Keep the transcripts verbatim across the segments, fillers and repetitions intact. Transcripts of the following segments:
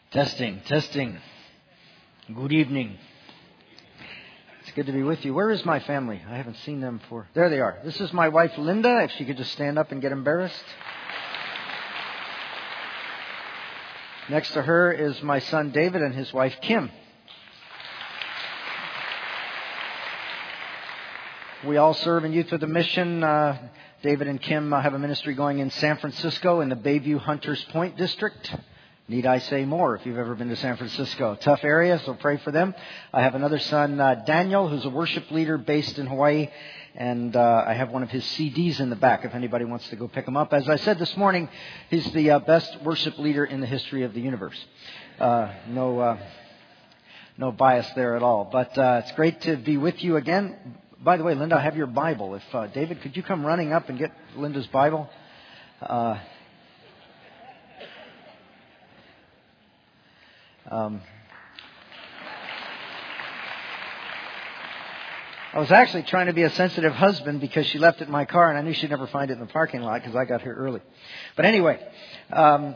Testing, testing. Good evening. It's good to be with you. Where is my family? I haven't seen them for... There they are. This is my wife, Linda, if she could just stand up and get embarrassed. Next to her is my son, David, and his wife, Kim. We all serve in Youth with a Mission. Uh, David and Kim uh, have a ministry going in San Francisco in the Bayview Hunters Point district. Need I say more if you've ever been to San Francisco? Tough area, so pray for them. I have another son, uh, Daniel, who's a worship leader based in Hawaii. And uh, I have one of his C Ds in the back if anybody wants to go pick him up. As I said this morning, he's the uh, best worship leader in the history of the universe. Uh, no, uh, no bias there at all. But uh, it's great to be with you again. By the way, Linda, I have your Bible. If uh, David, could you come running up and get Linda's Bible? Uh, um, I was actually trying to be a sensitive husband because she left it in my car and I knew she'd never find it in the parking lot because I got here early. But anyway, um,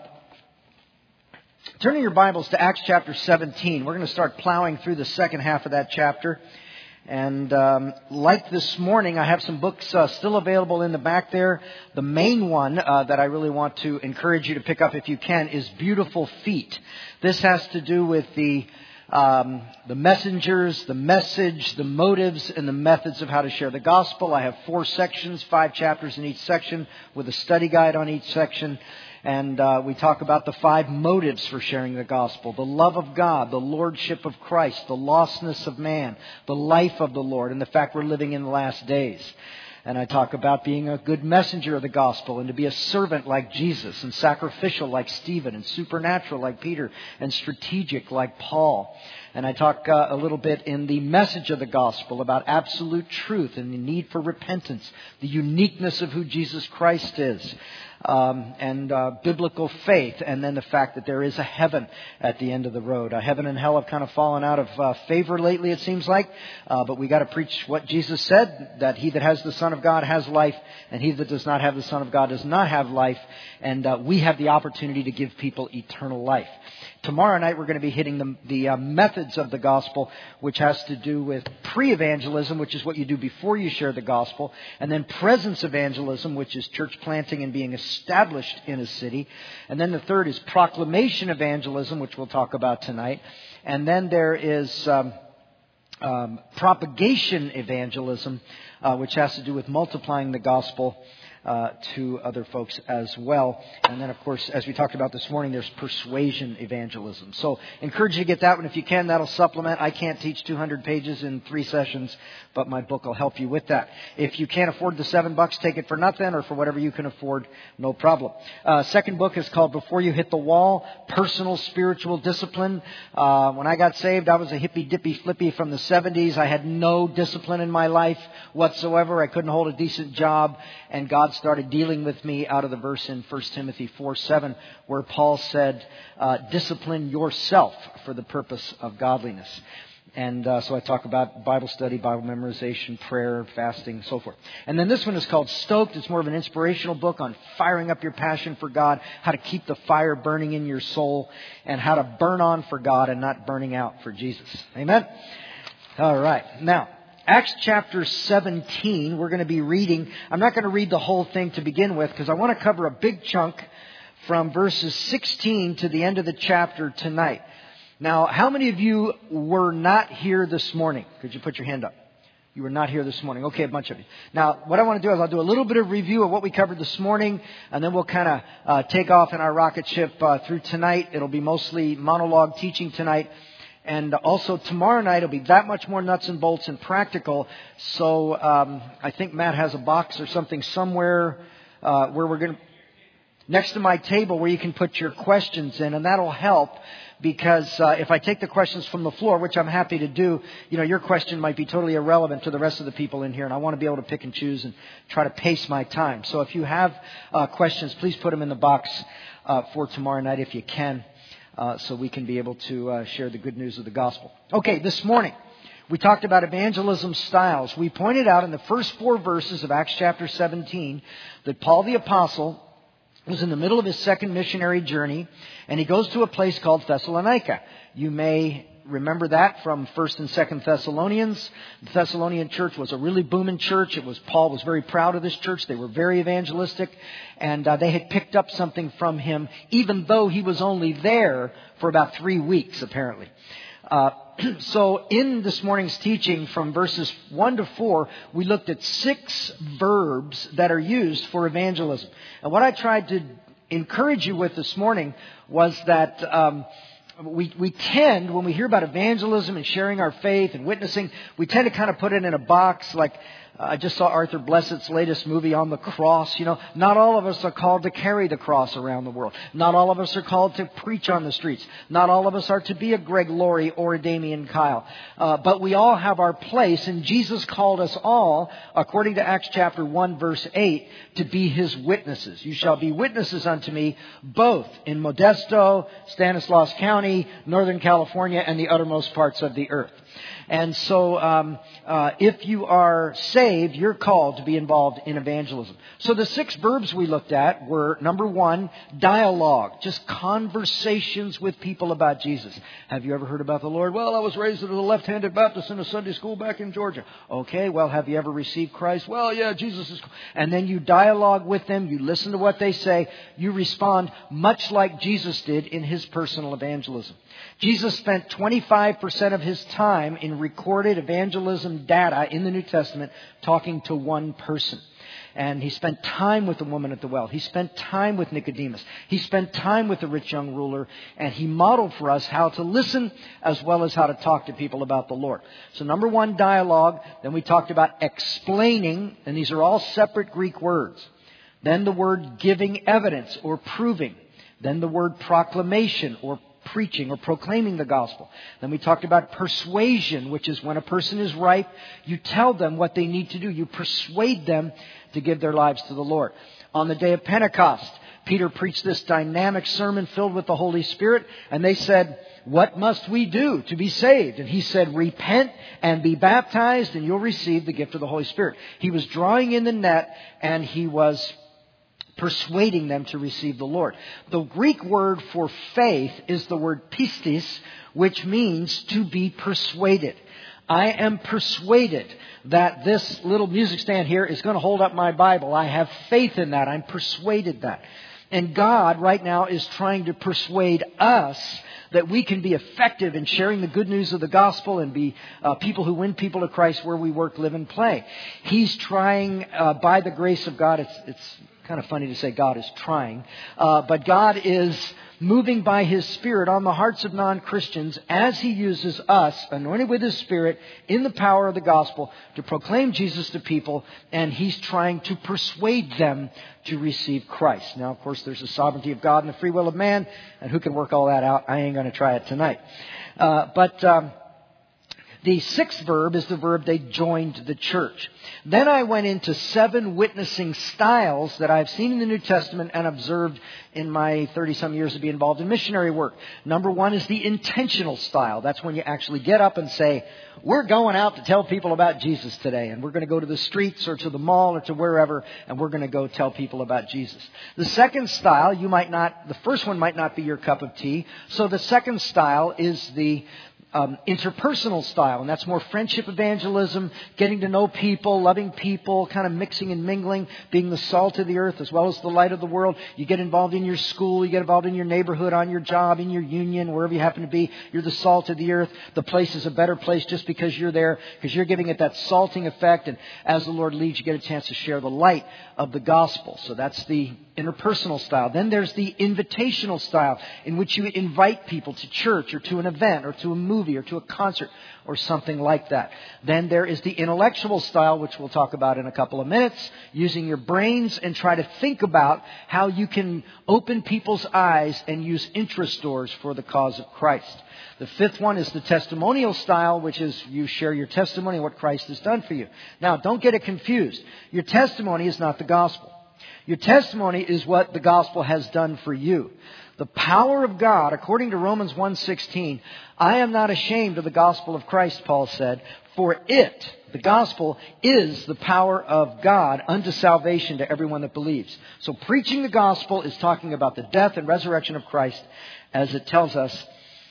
turning your Bibles to Acts chapter seventeen. We're going to start plowing through the second half of that chapter. And um, like this morning, I have some books uh, still available in the back there. The main one uh, that I really want to encourage you to pick up if you can is Beautiful Feet. This has to do with the um, the messengers, the message, the motives, and the methods of how to share the gospel. I have four sections, five chapters in each section with a study guide on each section. And uh, we talk about the five motives for sharing the gospel. The love of God, the lordship of Christ, the lostness of man, the life of the Lord, and the fact we're living in the last days. And I talk about being a good messenger of the gospel and to be a servant like Jesus and sacrificial like Stephen and supernatural like Peter and strategic like Paul. And I talk uh, a little bit in the message of the gospel about absolute truth and the need for repentance, the uniqueness of who Jesus Christ is. Um, and uh, biblical faith, and then the fact that there is a heaven at the end of the road. Uh, heaven and hell have kind of fallen out of uh, favor lately, it seems like. Uh, but we got to preach what Jesus said, that he that has the Son of God has life, and he that does not have the Son of God does not have life. And uh, we have the opportunity to give people eternal life. Tomorrow night we're going to be hitting the, the uh, methods of the gospel, which has to do with pre-evangelism, which is what you do before you share the gospel, and then presence evangelism, which is church planting and being established in a city. And then the third is proclamation evangelism, which we'll talk about tonight. And then there is um, um, propagation evangelism, uh, which has to do with multiplying the gospel Uh, to other folks as well. And then, of course, as we talked about this morning, there's persuasion evangelism. So encourage you to get that one if you can. That'll supplement. I can't teach two hundred pages in three sessions, but my book will help you with that. If you can't afford the seven bucks, take it for nothing, or for whatever you can afford, no problem. Uh, second book is called Before You Hit the Wall, Personal Spiritual Discipline. Uh, when I got saved, I was a hippy dippy flippy from the seventies. I had no discipline in my life whatsoever. I couldn't hold a decent job, and God started dealing with me out of the verse in First Timothy four seven, where Paul said, uh, discipline yourself for the purpose of godliness. And uh, so I talk about Bible study, Bible memorization, prayer, fasting, so forth. And then this one is called Stoked. It's more of an inspirational book on firing up your passion for God, how to keep the fire burning in your soul, and how to burn on for God and not burning out for Jesus. Amen? All right. Now, Acts chapter seventeen, we're going to be reading. I'm not going to read the whole thing to begin with because I want to cover a big chunk from verses sixteen to the end of the chapter tonight. Now, how many of you were not here this morning? Could you put your hand up? You were not here this morning. Okay, a bunch of you. Now, what I want to do is I'll do a little bit of review of what we covered this morning, and then we'll kind of uh, take off in our rocket ship uh, through tonight. It'll be mostly monologue teaching tonight. And also tomorrow night it'll be that much more nuts and bolts and practical. So um, I think Matt has a box or something somewhere uh, where we're going to, next to my table where you can put your questions in. And that'll help because uh, if I take the questions from the floor, which I'm happy to do, you know, your question might be totally irrelevant to the rest of the people in here. And I want to be able to pick and choose and try to pace my time. So if you have uh, questions, please put them in the box uh, for tomorrow night if you can. Uh, so we can be able to uh, share the good news of the gospel. Okay, this morning we talked about evangelism styles. We pointed out in the first four verses of Acts chapter seventeen that Paul the Apostle was in the middle of his second missionary journey, and he goes to a place called Thessalonica. You may remember that from First and Second Thessalonians. The Thessalonian church was a really booming church. It was Paul was very proud of this church. They were very evangelistic, and uh, they had picked up something from him, even though he was only there for about three weeks, apparently. Uh, so in this morning's teaching from verses one to four, we looked at six verbs that are used for evangelism. And what I tried to encourage you with this morning was that um, we, we tend, when we hear about evangelism and sharing our faith and witnessing, we tend to kind of put it in a box like, I just saw Arthur Blessett's latest movie on the cross. You know, not all of us are called to carry the cross around the world. Not all of us are called to preach on the streets. Not all of us are to be a Greg Laurie or a Damian Kyle. Uh, but we all have our place, and Jesus called us all, according to Acts chapter one, verse eight, to be His witnesses. You shall be witnesses unto me, both in Modesto, Stanislaus County, Northern California, and the uttermost parts of the earth. And so um, uh, if you are saved, you're called to be involved in evangelism. So the six verbs we looked at were, number one, dialogue. Just conversations with people about Jesus. Have you ever heard about the Lord? Well, I was raised as a left-handed Baptist in a Sunday school back in Georgia. Okay, well, have you ever received Christ? Well, yeah, Jesus is... And then you dialogue with them. You listen to what they say. You respond much like Jesus did in His personal evangelism. Jesus spent twenty-five percent of His time in recorded evangelism data in the New Testament talking to one person. And He spent time with the woman at the well. He spent time with Nicodemus. He spent time with the rich young ruler. And He modeled for us how to listen as well as how to talk to people about the Lord. So number one, dialogue. Then we talked about explaining. And these are all separate Greek words. Then the word giving evidence or proving. Then the word proclamation or preaching or proclaiming the gospel. Then we talked about persuasion, which is when a person is ripe, you tell them what they need to do. You persuade them to give their lives to the Lord. On the day of Pentecost, Peter preached this dynamic sermon filled with the Holy Spirit, and they said, what must we do to be saved? And he said, repent and be baptized, and you'll receive the gift of the Holy Spirit. He was drawing in the net, and he was persuading them to receive the Lord. The Greek word for faith is the word pistis, which means to be persuaded. I am persuaded that this little music stand here is going to hold up my Bible. I have faith in that. I'm persuaded that. And God right now is trying to persuade us that we can be effective in sharing the good news of the gospel and be uh, people who win people to Christ where we work, live, and play. He's trying, uh, by the grace of God, it's, it's kind of funny to say God is trying, uh, but God is moving by His Spirit on the hearts of non-Christians as He uses us, anointed with His Spirit, in the power of the gospel, to proclaim Jesus to people, and He's trying to persuade them to receive Christ. Now, of course, there's the sovereignty of God and the free will of man, and who can work all that out? I ain't going to try it tonight. Uh, but... Um, The sixth verb is the verb they joined the church. Then I went into seven witnessing styles that I've seen in the New Testament and observed in my thirty-some years to be involved in missionary work. Number one is the intentional style. That's when you actually get up and say, we're going out to tell people about Jesus today. And we're going to go to the streets or to the mall or to wherever, and we're going to go tell people about Jesus. The second style, you might not, the first one might not be your cup of tea. So the second style is the Um, interpersonal style, and that's more friendship evangelism, getting to know people, loving people, kind of mixing and mingling, being the salt of the earth as well as the light of the world. You get involved in your school, you get involved in your neighborhood, on your job, in your union, wherever you happen to be. You're the salt of the earth. The place is a better place just because you're there, because you're giving it that salting effect, and as the Lord leads, you get a chance to share the light of the gospel. So that's the interpersonal style. Then there's the invitational style, in which you invite people to church or to an event or to a movie or to a concert or something like that. Then there is the intellectual style, which we'll talk about in a couple of minutes, using your brains and try to think about how you can open people's eyes and use interest doors for the cause of Christ. The fifth one is the testimonial style, which is you share your testimony of what Christ has done for you. Now, don't get it confused. Your testimony is not the gospel. Your testimony is what the gospel has done for you. The power of God, according to Romans one sixteen, I am not ashamed of the gospel of Christ, Paul said, for it, the gospel, is the power of God unto salvation to everyone that believes. So preaching the gospel is talking about the death and resurrection of Christ, as it tells us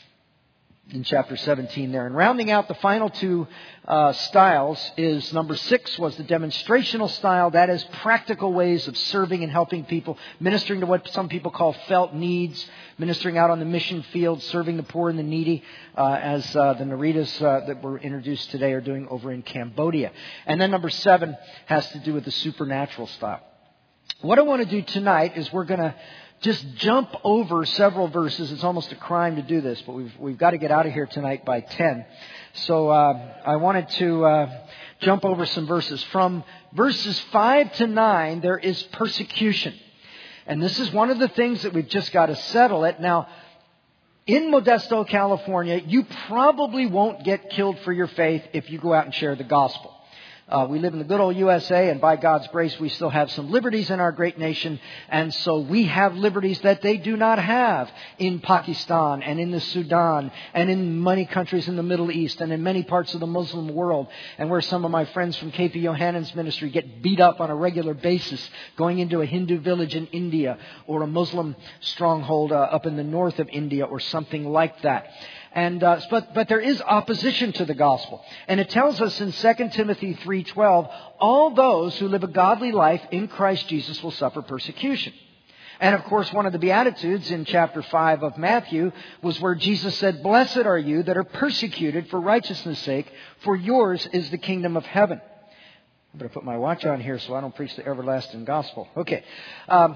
in chapter seventeen there. And rounding out the final two uh, styles is number six was the demonstrational style. That is practical ways of serving and helping people, ministering to what some people call felt needs, ministering out on the mission field, serving the poor and the needy, uh, as uh, the Naritas uh, that were introduced today are doing over in Cambodia. And then number seven has to do with the supernatural style. What I want to do tonight is we're going to just jump over several verses. It's almost a crime to do this, but we've we've got to get out of here tonight by ten. So uh, I wanted to uh, jump over some verses. From verses five to nine, there is persecution. And this is one of the things that we've just got to settle it. Now, in Modesto, California, you probably won't get killed for your faith if you go out and share the gospel. Uh, we live in the good old U S A, and by God's grace, we still have some liberties in our great nation. And so we have liberties that they do not have in Pakistan and in the Sudan and in many countries in the Middle East and in many parts of the Muslim world, and where some of my friends from K P Johannen's ministry get beat up on a regular basis going into a Hindu village in India or a Muslim stronghold uh, up in the north of India or something like that. And uh, but but there is opposition to the gospel, and it tells us in Second Timothy three twelve, all those who live a godly life in Christ Jesus will suffer persecution. And of course, one of the Beatitudes in chapter five of Matthew was where Jesus said, "Blessed are you that are persecuted for righteousness' sake, for yours is the kingdom of heaven." I better put my watch on here so I don't preach the everlasting gospel. Okay. Um,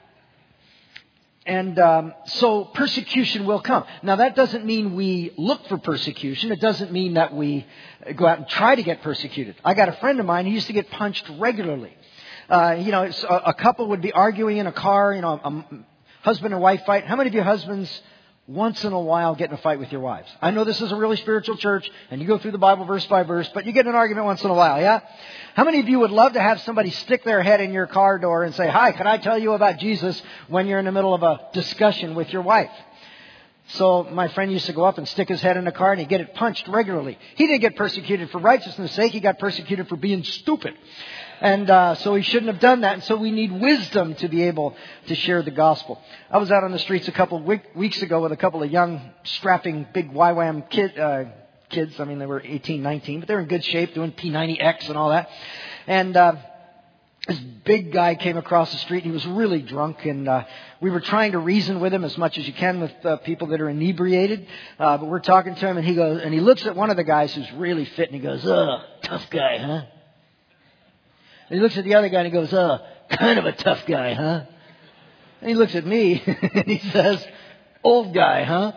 And um, so persecution will come. Now, that doesn't mean we look for persecution. It doesn't mean that we go out and try to get persecuted. I got a friend of mine who used to get punched regularly. Uh, you know, it's a, a couple would be arguing in a car, you know, a, a husband and wife fight. How many of you husbands once in a while get in a fight with your wives? I know this is a really spiritual church, and you go through the Bible verse by verse, but you get in an argument once in a while, yeah? How many of you would love to have somebody stick their head in your car door and say, "Hi, can I tell you about Jesus?" when you're in the middle of a discussion with your wife? So my friend used to go up and stick his head in the car, and he'd get it punched regularly. He didn't get persecuted for righteousness' sake. He got persecuted for being stupid. And uh, so he shouldn't have done that. And so we need wisdom to be able to share the gospel. I was out on the streets a couple of week, weeks ago with a couple of young, strapping, big Y WAM kid, uh, kids. I mean, they were eighteen, nineteen, but they were in good shape, doing P ninety X and all that. And uh, this big guy came across the street, and he was really drunk. And uh, we were trying to reason with him as much as you can with uh, people that are inebriated. Uh, but we're talking to him, and he goes, and he looks at one of the guys who's really fit, and he goes, "Ugh, tough guy, huh?" And he looks at the other guy and he goes, "Uh, kind of a tough guy, huh?" And he looks at me and he says, "Old guy, huh?"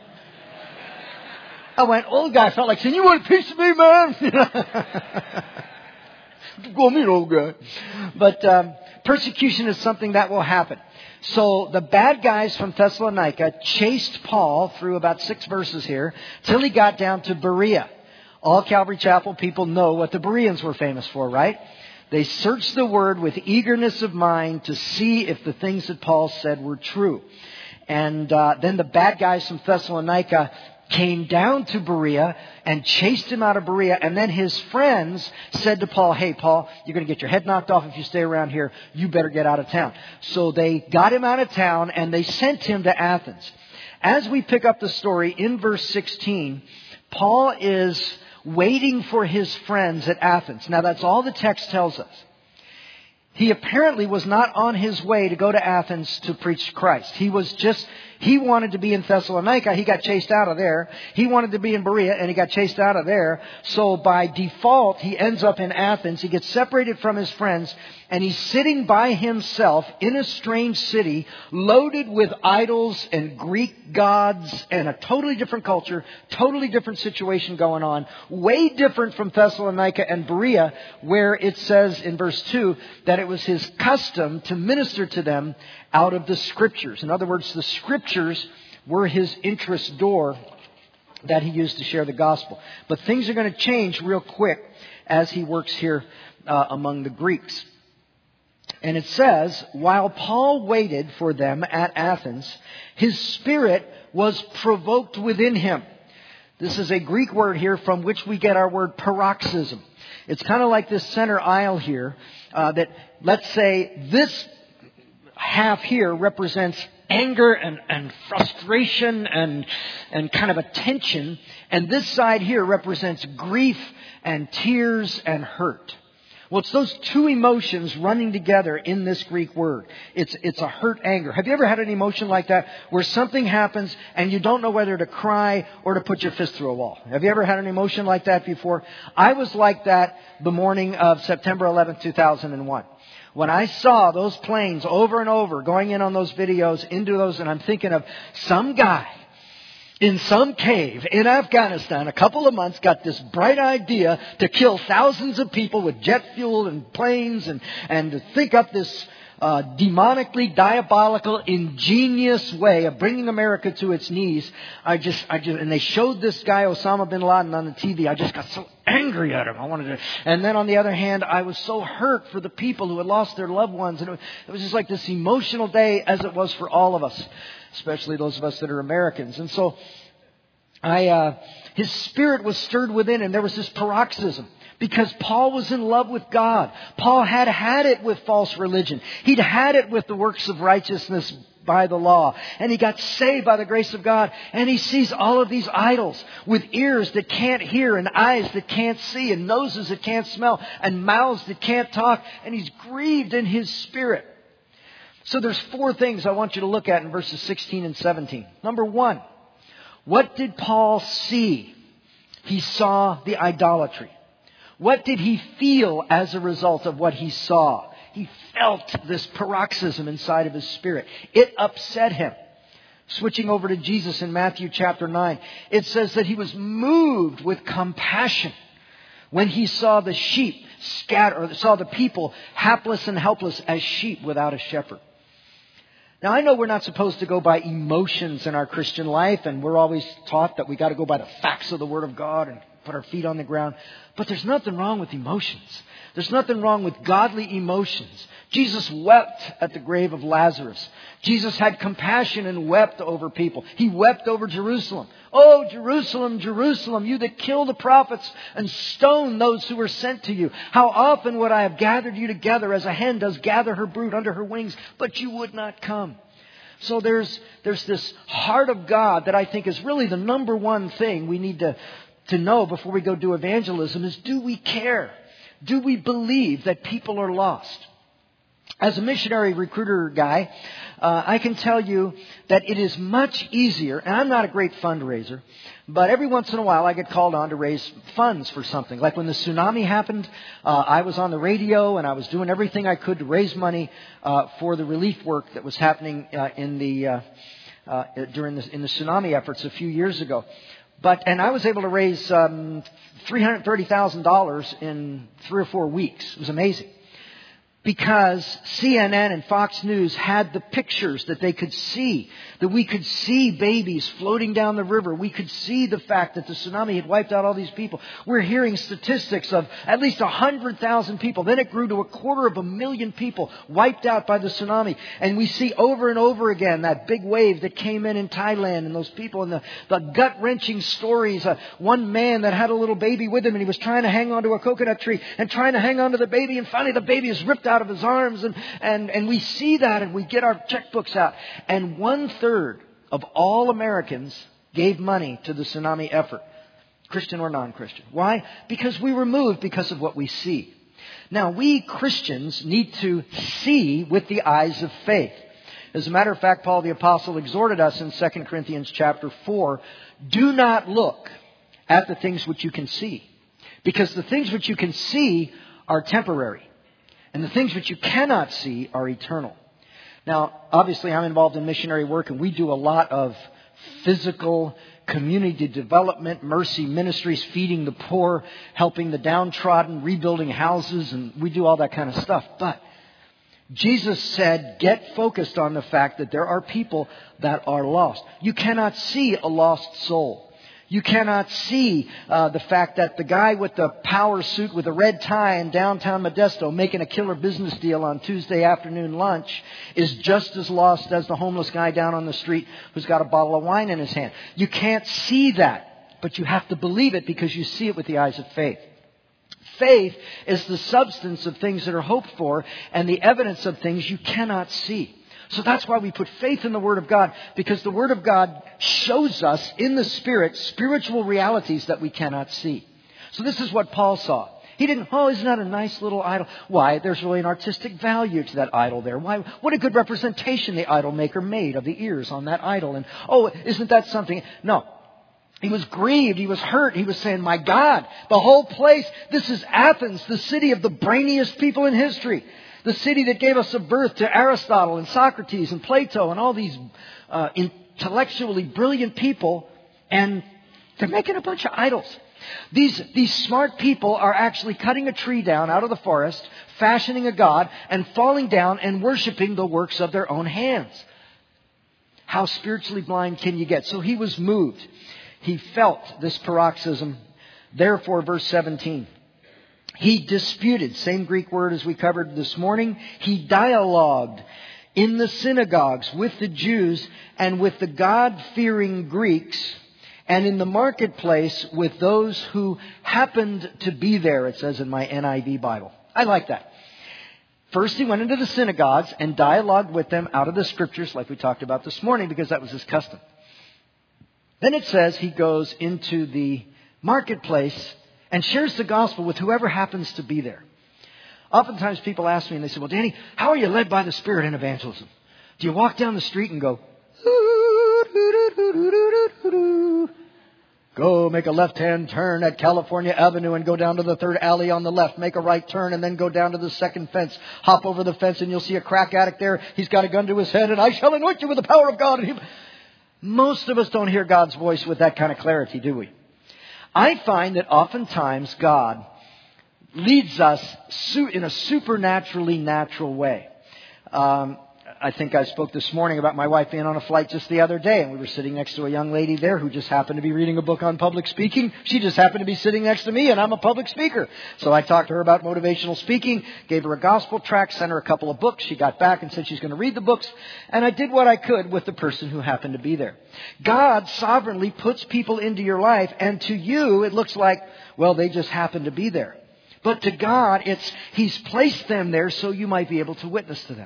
I went, "Old guy." I felt like saying, "You want a piece of me, man?" Call me an old guy. But um, persecution is something that will happen. So the bad guys from Thessalonica chased Paul through about six verses here till he got down to Berea. All Calvary Chapel people know what the Bereans were famous for, right? They searched the Word with eagerness of mind to see if the things that Paul said were true. And uh, then the bad guys from Thessalonica came down to Berea and chased him out of Berea. And then his friends said to Paul, "Hey, Paul, you're going to get your head knocked off if you stay around here. You better get out of town." So they got him out of town and they sent him to Athens. As we pick up the story in verse sixteen, Paul is waiting for his friends at Athens. Now, that's all the text tells us. He apparently was not on his way to go to Athens to preach Christ. He was just, he wanted to be in Thessalonica. He got chased out of there. He wanted to be in Berea, and he got chased out of there. So by default, he ends up in Athens. He gets separated from his friends, and he's sitting by himself in a strange city loaded with idols and Greek gods and a totally different culture, totally different situation going on, way different from Thessalonica and Berea, where it says in verse two that it was his custom to minister to them out of the Scriptures. In other words, the Scriptures were his interest door that he used to share the gospel. But things are going to change real quick as he works here uh, among the Greeks. And it says, while Paul waited for them at Athens, his spirit was provoked within him. This is a Greek word here from which we get our word paroxysm. It's kind of like this center aisle here, uh, that, let's say, this half here represents anger and, and frustration and, and kind of a tension. And this side here represents grief and tears and hurt. Well, it's those two emotions running together in this Greek word. It's it's a hurt anger. Have you ever had an emotion like that where something happens and you don't know whether to cry or to put your fist through a wall? Have you ever had an emotion like that before? I was like that the morning of September eleventh, two thousand one. When I saw those planes over and over going in on those videos, into those, and I'm thinking of some guy in some cave in Afghanistan, a couple of months, got this bright idea to kill thousands of people with jet fuel and planes and, and to think up this uh, demonically diabolical, ingenious way of bringing America to its knees. I just, I just, and they showed this guy Osama bin Laden on the T V. I just got so angry at him. I wanted to, and then on the other hand, I was so hurt for the people who had lost their loved ones. And it was, it was just like this emotional day, as it was for all of us, especially those of us that are Americans. And so I, uh, his spirit was stirred within him. There was this paroxysm because Paul was in love with God. Paul had had it with false religion. He'd had it with the works of righteousness by the law. And he got saved by the grace of God. And he sees all of these idols with ears that can't hear and eyes that can't see and noses that can't smell and mouths that can't talk. And he's grieved in his spirit. So there's four things I want you to look at in verses sixteen and seventeen. Number one, what did Paul see? He saw the idolatry. What did he feel as a result of what he saw? He felt this paroxysm inside of his spirit. It upset him. Switching over to Jesus in Matthew chapter nine, it says that he was moved with compassion when he saw the sheep scatter, or saw the people hapless and helpless as sheep without a shepherd. Now, I know we're not supposed to go by emotions in our Christian life, and we're always taught that we got to go by the facts of the Word of God and put our feet on the ground. But there's nothing wrong with emotions. There's nothing wrong with godly emotions. Jesus wept at the grave of Lazarus. Jesus had compassion and wept over people. He wept over Jerusalem. Oh, Jerusalem, Jerusalem, you that kill the prophets and stone those who were sent to you. How often would I have gathered you together as a hen does gather her brood under her wings, but you would not come. So there's, there's this heart of God that I think is really the number one thing we need to, to know before we go do evangelism is, do we care? Do we believe that people are lost? As a missionary recruiter guy, uh, I can tell you that it is much easier, and I'm not a great fundraiser, but every once in a while I get called on to raise funds for something. Like when the tsunami happened, uh, I was on the radio and I was doing everything I could to raise money uh, for the relief work that was happening uh, in the uh, uh, during the, in the tsunami efforts a few years ago. But and I was able to raise um, three hundred thirty thousand dollars in three or four weeks. It was amazing. Because C N N and Fox News had the pictures that they could see, that we could see babies floating down the river. We could see the fact that the tsunami had wiped out all these people. We're hearing statistics of at least one hundred thousand people. Then it grew to a quarter of a million people wiped out by the tsunami. And we see over and over again that big wave that came in in Thailand and those people and the, the gut-wrenching stories. Uh, one man that had a little baby with him and he was trying to hang onto a coconut tree and trying to hang onto the baby, and finally the baby is ripped out of his arms, and, and, and we see that and we get our checkbooks out. And one third of all Americans gave money to the tsunami effort, Christian or non-Christian. Why? Because we were moved because of what we see. Now, we Christians need to see with the eyes of faith. As a matter of fact, Paul the Apostle exhorted us in Second Corinthians chapter four, do not look at the things which you can see, because the things which you can see are temporary. And the things which you cannot see are eternal. Now, obviously, I'm involved in missionary work, and we do a lot of physical community development, mercy ministries, feeding the poor, helping the downtrodden, rebuilding houses, and we do all that kind of stuff. But Jesus said, get focused on the fact that there are people that are lost. You cannot see a lost soul. You cannot see uh, the fact that the guy with the power suit with a red tie in downtown Modesto making a killer business deal on Tuesday afternoon lunch is just as lost as the homeless guy down on the street who's got a bottle of wine in his hand. You can't see that, but you have to believe it because you see it with the eyes of faith. Faith is the substance of things that are hoped for and the evidence of things you cannot see. So that's why we put faith in the Word of God, because the Word of God shows us in the Spirit spiritual realities that we cannot see. So this is what Paul saw. He didn't, oh, isn't that a nice little idol? Why? There's really an artistic value to that idol there. Why? What a good representation the idol maker made of the ears on that idol. And, oh, isn't that something? No. He was grieved. He was hurt. He was saying, my God, the whole place, this is Athens, the city of the brainiest people in history. The city that gave us a birth to Aristotle and Socrates and Plato and all these uh, intellectually brilliant people. And they're making a bunch of idols. These, these smart people are actually cutting a tree down out of the forest, fashioning a god, and falling down and worshiping the works of their own hands. How spiritually blind can you get? So he was moved. He felt this paroxysm. Therefore, verse seventeen. He disputed, same Greek word as we covered this morning. He dialogued in the synagogues with the Jews and with the God-fearing Greeks, and in the marketplace with those who happened to be there, it says in my N I V Bible. I like that. First, he went into the synagogues and dialogued with them out of the Scriptures, like we talked about this morning, because that was his custom. Then it says he goes into the marketplace and shares the gospel with whoever happens to be there. Oftentimes people ask me and they say, well, Danny, how are you led by the Spirit in evangelism? Do you walk down the street and go, go make a left-hand turn at California Avenue and go down to the third alley on the left, make a right turn and then go down to the second fence, hop over the fence and you'll see a crack addict there. He's got a gun to his head and I shall anoint you with the power of God. And he... Most of us don't hear God's voice with that kind of clarity, do we? I find that oftentimes God leads us in a supernaturally natural way. Um, I think I spoke this morning about my wife being on a flight just the other day, and we were sitting next to a young lady there who just happened to be reading a book on public speaking. She just happened to be sitting next to me, and I'm a public speaker. So I talked to her about motivational speaking, gave her a gospel tract, sent her a couple of books. She got back and said she's going to read the books, and I did what I could with the person who happened to be there. God sovereignly puts people into your life, and to you it looks like, well, they just happened to be there. But to God, it's He's placed them there so you might be able to witness to them.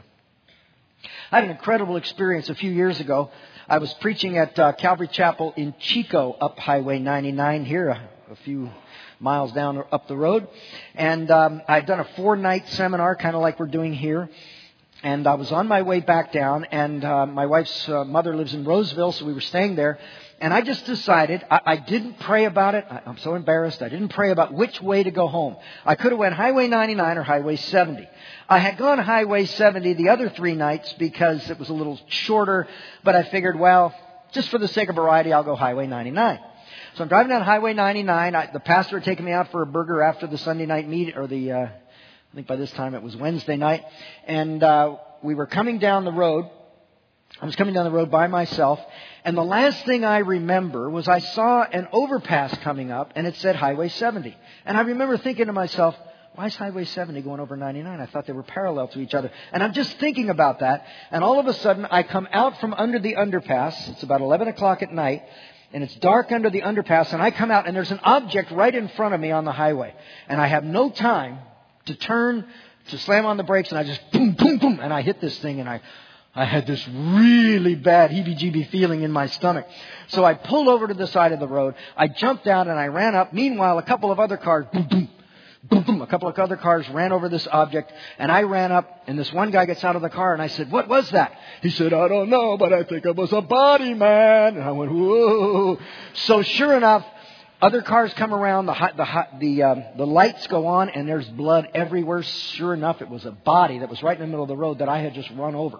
I had an incredible experience a few years ago. I was preaching at uh, Calvary Chapel in Chico up Highway ninety-nine here, a, a few miles down up the road. And um, I'd done a four-night seminar, kind of like we're doing here. And I was on my way back down, and uh, my wife's uh, mother lives in Roseville, so we were staying there. And I just decided, I, I didn't pray about it. I, I'm so embarrassed. I didn't pray about which way to go home. I could have went Highway ninety-nine or Highway seventy. I had gone Highway seventy the other three nights because it was a little shorter. But I figured, well, just for the sake of variety, I'll go Highway ninety-nine. So I'm driving down Highway ninety-nine. I, the pastor had taken me out for a burger after the Sunday night meet, or the, uh, I think by this time it was Wednesday night. And uh, we were coming down the road. I was coming down the road by myself, and the last thing I remember was I saw an overpass coming up, and it said Highway seventy. And I remember thinking to myself, why is Highway seventy going over ninety-nine? I thought they were parallel to each other. And I'm just thinking about that, and all of a sudden I come out from under the underpass. It's about eleven o'clock at night, and it's dark under the underpass, and I come out, and there's an object right in front of me on the highway. And I have no time to turn, to slam on the brakes, and I just boom, boom, boom, and I hit this thing, and I... I had this really bad heebie-jeebie feeling in my stomach. So I pulled over to the side of the road. I jumped down and I ran up. Meanwhile, a couple of other cars, boom, boom, boom, boom, a couple of other cars ran over this object. And I ran up, and this one guy gets out of the car, and I said, what was that? He said, I don't know, but I think it was a body, man. And I went, whoa. So sure enough, other cars come around, the the the, um, the lights go on, and there's blood everywhere. Sure enough, it was a body that was right in the middle of the road that I had just run over.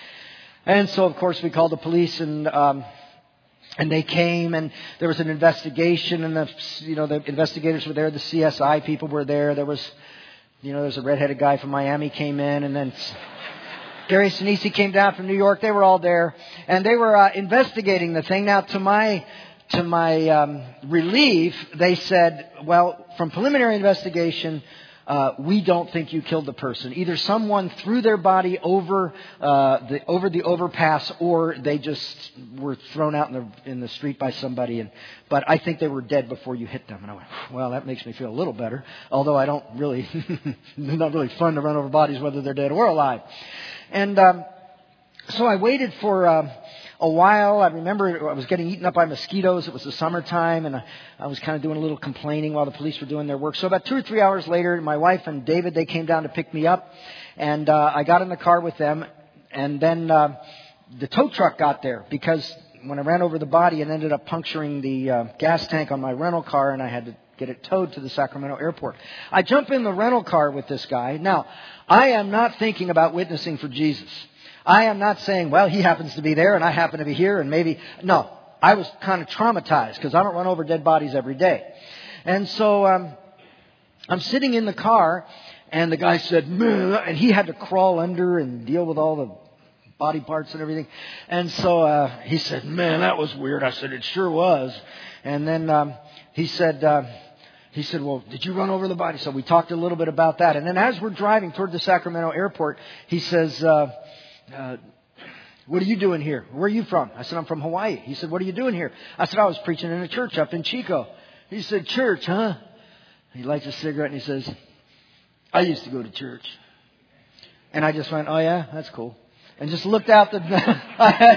And so, of course, we called the police, and um, and they came, and there was an investigation, and the you know the investigators were there, the C S I people were there. There was, you know, there's a redheaded guy from Miami came in, and then Gary Sinise came down from New York. They were all there, and they were uh, investigating the thing. Now, to my to my um, relief, they said, well, from preliminary investigation, uh, we don't think you killed the person. Either someone threw their body over uh, the over the overpass, or they just were thrown out in the in the street by somebody. And but I think they were dead before you hit them. And I went, well, that makes me feel a little better. Although I don't really, it's not really fun to run over bodies whether they're dead or alive. And um, so I waited for uh, a while. I remember I was getting eaten up by mosquitoes. It was the summertime, and I, I was kind of doing a little complaining while the police were doing their work. So about two or three hours later, my wife and David, they came down to pick me up, and uh, I got in the car with them. And then uh, the tow truck got there, because when I ran over the body, it ended up puncturing the uh, gas tank on my rental car, and I had to get it towed to the Sacramento airport. I jump in the rental car with this guy. Now, I am not thinking about witnessing for Jesus. I am not saying, well, he happens to be there and I happen to be here and maybe... No, I was kind of traumatized because I don't run over dead bodies every day. And so um, I'm sitting in the car, and the guy said, Meh, and he had to crawl under and deal with all the body parts and everything. And so uh, he said, man, that was weird. I said, it sure was. And then um, he said... Uh, He said, well, did you run over the body? So we talked a little bit about that. And then as we're driving toward the Sacramento airport, he says, uh, uh, what are you doing here? Where are you from? I said, I'm from Hawaii. He said, what are you doing here? I said, I was preaching in a church up in Chico. He said, church, huh? He lights a cigarette and he says, I used to go to church. And I just went, oh, yeah, that's cool. And just looked out the... I had,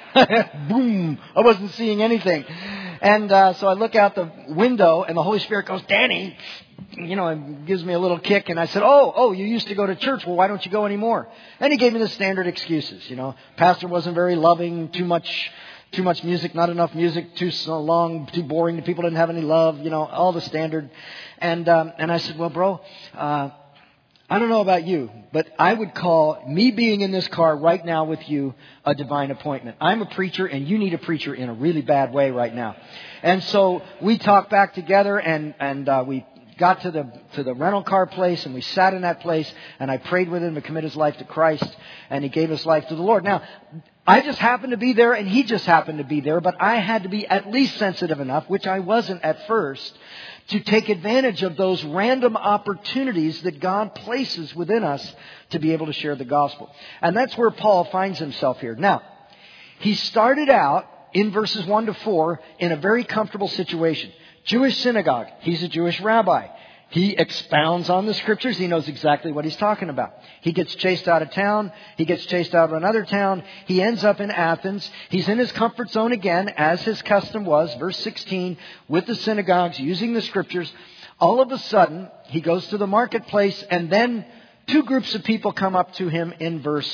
boom! I wasn't seeing anything. And uh, so I look out the window, and the Holy Spirit goes, Danny, you know, and gives me a little kick. And I said, oh, oh, you used to go to church. Well, why don't you go anymore? And he gave me the standard excuses. You know, pastor wasn't very loving, too much, too much music, not enough music, too long, too boring. The people didn't have any love. You know, all the standard. And um, and I said, well, bro, uh, I don't know about you, but I would call me being in this car right now with you a divine appointment. I'm a preacher, and you need a preacher in a really bad way right now. And so we talked back together, and and uh, we got to the to the rental car place, and we sat in that place, and I prayed with him to commit his life to Christ, and he gave his life to the Lord. Now, I just happened to be there, and he just happened to be there, but I had to be at least sensitive enough, which I wasn't at first, to take advantage of those random opportunities that God places within us to be able to share the gospel. And that's where Paul finds himself here. Now, he started out in verses one to four in a very comfortable situation. Jewish synagogue. He's a Jewish rabbi. He expounds on the scriptures. He knows exactly what he's talking about. He gets chased out of town. He gets chased out of another town. He ends up in Athens. He's in his comfort zone again, as his custom was. Verse sixteen, with the synagogues, using the scriptures. All of a sudden, he goes to the marketplace, and then two groups of people come up to him in verse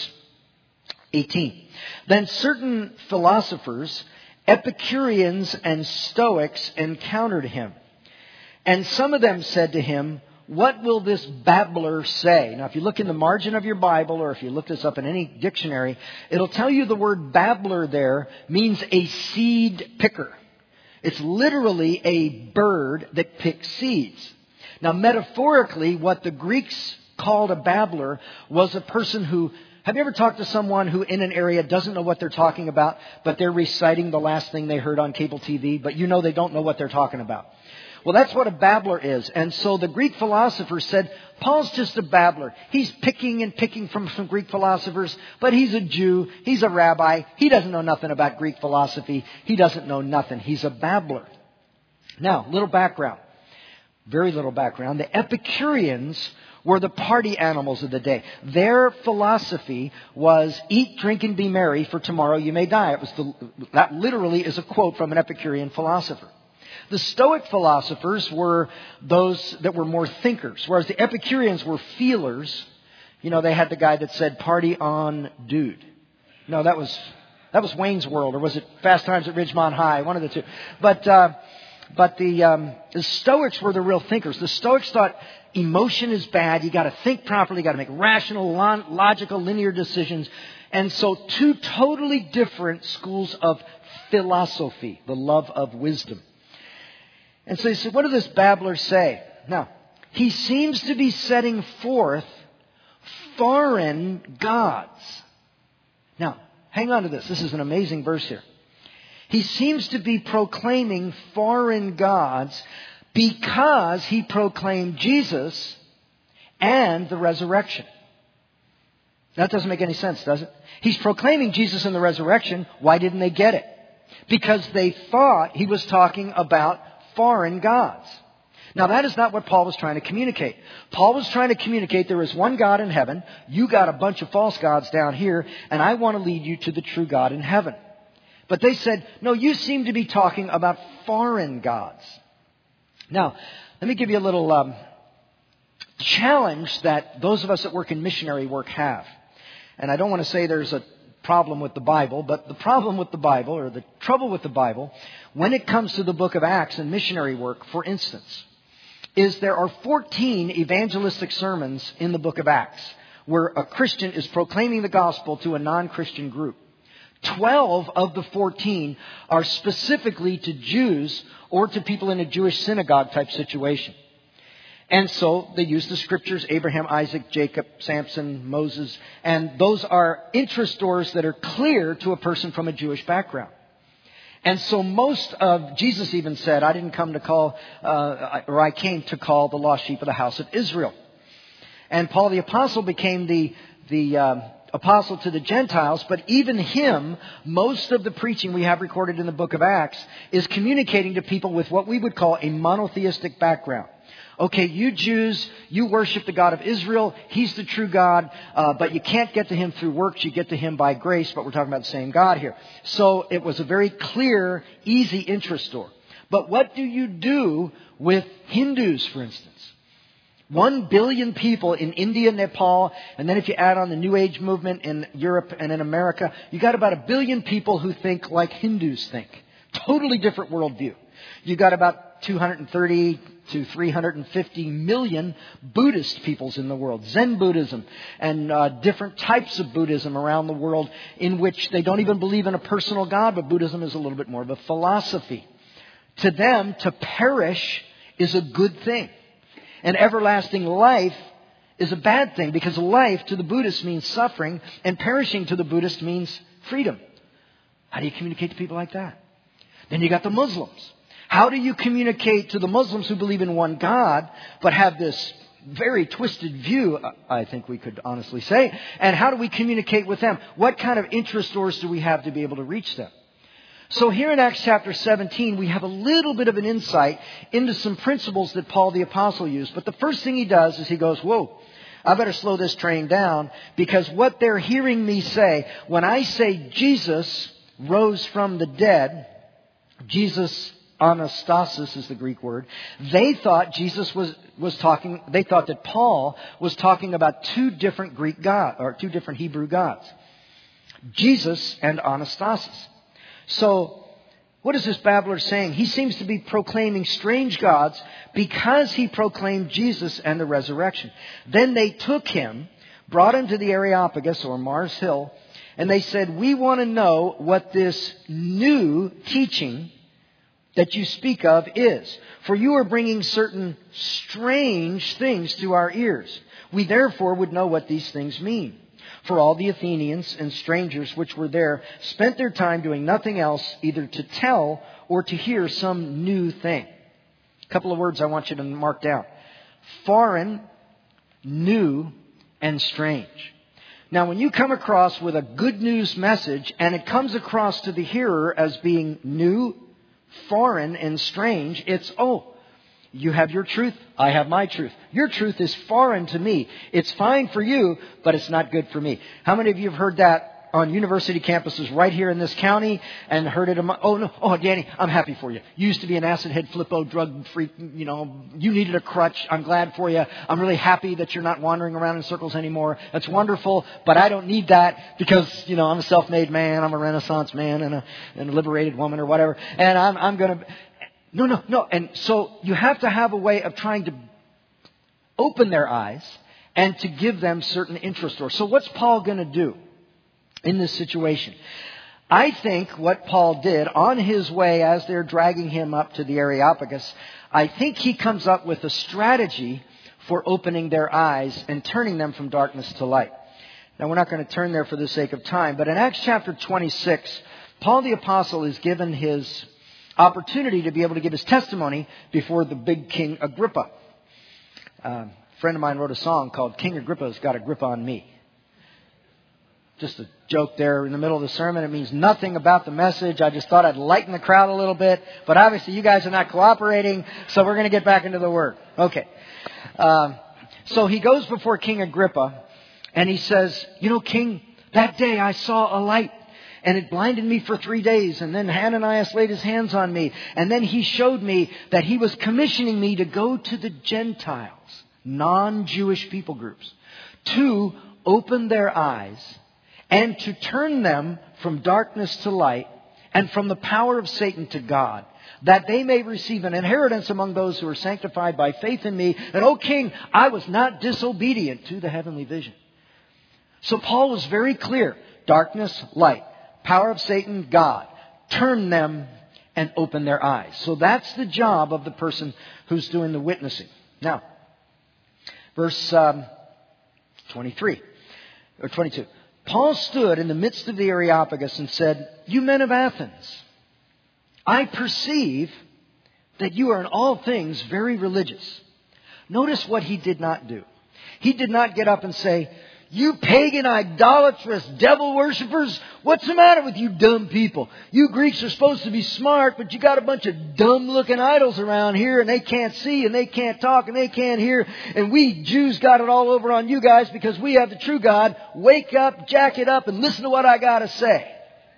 eighteen. Then certain philosophers, Epicureans and Stoics, encountered him. And some of them said to him, what will this babbler say? Now, if you look in the margin of your Bible, or if you look this up in any dictionary, it'll tell you the word babbler there means a seed picker. It's literally a bird that picks seeds. Now, metaphorically, what the Greeks called a babbler was a person who... Have you ever talked to someone who in an area doesn't know what they're talking about, but they're reciting the last thing they heard on cable T V, but you know they don't know what they're talking about? Well, that's what a babbler is. And so the Greek philosophers said, Paul's just a babbler. He's picking and picking from some Greek philosophers, but he's a Jew. He's a rabbi. He doesn't know nothing about Greek philosophy. He doesn't know nothing. He's a babbler. Now, little background. Very little background. The Epicureans were the party animals of the day. Their philosophy was eat, drink, and be merry, for tomorrow you may die. It was the, that literally is a quote from an Epicurean philosopher. The Stoic philosophers were those that were more thinkers, whereas the Epicureans were feelers. You know, they had the guy that said, party on, dude. No, that was that was Wayne's World, or was it Fast Times at Ridgemont High? One of the two. But uh, but the, um, the Stoics were the real thinkers. The Stoics thought emotion is bad. You got to think properly. You got to make rational, logical, linear decisions. And so two totally different schools of philosophy, the love of wisdom. And so he said, what does this babbler say? Now, he seems to be setting forth foreign gods. Now, hang on to this. This is an amazing verse here. He seems to be proclaiming foreign gods because he proclaimed Jesus and the resurrection. That doesn't make any sense, does it? He's proclaiming Jesus and the resurrection. Why didn't they get it? Because they thought he was talking about foreign gods. Now, that is not what Paul was trying to communicate. Paul was trying to communicate there is one God in heaven. You got a bunch of false gods down here, and I want to lead you to the true God in heaven. But they said, no, you seem to be talking about foreign gods. Now, let me give you a little um, challenge that those of us that work in missionary work have. And I don't want to say there's a problem with the Bible, but the problem with the Bible, or the trouble with the Bible, when it comes to the book of Acts and missionary work, for instance, is there are fourteen evangelistic sermons in the book of Acts where a Christian is proclaiming the gospel to a non-Christian group. Twelve of the fourteen are specifically to Jews or to people in a Jewish synagogue type situation. And so they use the scriptures, Abraham, Isaac, Jacob, Samson, Moses, and those are interest doors that are clear to a person from a Jewish background. And so most of, Jesus even said, I didn't come to call, uh, or I came to call the lost sheep of the house of Israel. And Paul the Apostle became the, the uh, apostle to the Gentiles, but even him, most of the preaching we have recorded in the book of Acts is communicating to people with what we would call a monotheistic background. Okay, you Jews, you worship the God of Israel. He's the true God, uh, but you can't get to Him through works. You get to Him by grace, but we're talking about the same God here. So it was a very clear, easy interest door. But what do you do with Hindus, for instance? One billion people in India, Nepal, and then if you add on the New Age movement in Europe and in America, you got about a billion people who think like Hindus think. Totally different worldview. You got about two hundred thirty to three hundred fifty million Buddhist peoples in the world. Zen Buddhism and uh, different types of Buddhism around the world in which they don't even believe in a personal God, but Buddhism is a little bit more of a philosophy. To them, to perish is a good thing. And everlasting life is a bad thing because life to the Buddhist means suffering and perishing to the Buddhist means freedom. How do you communicate to people like that? Then you got the Muslims. How do you communicate to the Muslims who believe in one God but have this very twisted view, I think we could honestly say, and how do we communicate with them? What kind of interest doors do we have to be able to reach them? So here in Acts chapter seventeen, we have a little bit of an insight into some principles that Paul the Apostle used. But the first thing he does is he goes, whoa, I better slow this train down because what they're hearing me say, when I say Jesus rose from the dead, Jesus Anastasis is the Greek word. They thought Jesus was, was talking, they thought that Paul was talking about two different Greek gods, or two different Hebrew gods. Jesus and Anastasis. So, what is this babbler saying? He seems to be proclaiming strange gods because he proclaimed Jesus and the resurrection. Then they took him, brought him to the Areopagus or Mars Hill, and they said, we want to know what this new teaching that you speak of is. For you are bringing certain strange things to our ears. We therefore would know what these things mean. For all the Athenians and strangers which were there spent their time doing nothing else, either to tell or to hear some new thing. A couple of words I want you to mark down. Foreign, new, and strange. Now, when you come across with a good news message and it comes across to the hearer as being new, foreign, and strange, it's, oh, you have your truth, I have my truth. Your truth is foreign to me. It's fine for you, but it's not good for me. How many of you have heard that on university campuses right here in this county and heard it? Among, oh, no, oh, Danny, I'm happy for you. You used to be an acid head, flippo, drug freak, you know, you needed a crutch. I'm glad for you. I'm really happy that you're not wandering around in circles anymore. That's wonderful, but I don't need that because, you know, I'm a self-made man. I'm a Renaissance man and a, and a liberated woman or whatever. And I'm, I'm going to... No, no, no. And so you have to have a way of trying to open their eyes and to give them certain interest doors. So what's Paul going to do in this situation? I think what Paul did on his way as they're dragging him up to the Areopagus, I think he comes up with a strategy for opening their eyes and turning them from darkness to light. Now, we're not going to turn there for the sake of time, but in Acts chapter twenty-six, Paul the Apostle is given his opportunity to be able to give his testimony before the big King Agrippa. Uh, a friend of mine wrote a song called King Agrippa's Got a Grip on Me. Just a joke there in the middle of the sermon. It means nothing about the message. I just thought I'd lighten the crowd a little bit. But obviously you guys are not cooperating, so we're going to get back into the Word. Okay. Um, so he goes before King Agrippa, and he says, you know, King, that day I saw a light, and it blinded me for three days. And then Ananias laid his hands on me. And then he showed me that he was commissioning me to go to the Gentiles, non-Jewish people groups, to open their eyes and to turn them from darkness to light and from the power of Satan to God, that they may receive an inheritance among those who are sanctified by faith in me. And, O King, I was not disobedient to the heavenly vision. So Paul was very clear. Darkness, light. Power of Satan, God. Turn them and open their eyes. So that's the job of the person who's doing the witnessing. Now, verse um, twenty-three or twenty-two. Paul stood in the midst of the Areopagus and said, you men of Athens, I perceive that you are in all things very religious. Notice what he did not do. He did not get up and say, you pagan, idolatrous, devil worshippers, what's the matter with you dumb people? You Greeks are supposed to be smart, but you got a bunch of dumb-looking idols around here, and they can't see, and they can't talk, and they can't hear. And we Jews got it all over on you guys because we have the true God. Wake up, jack it up, and listen to what I got to say.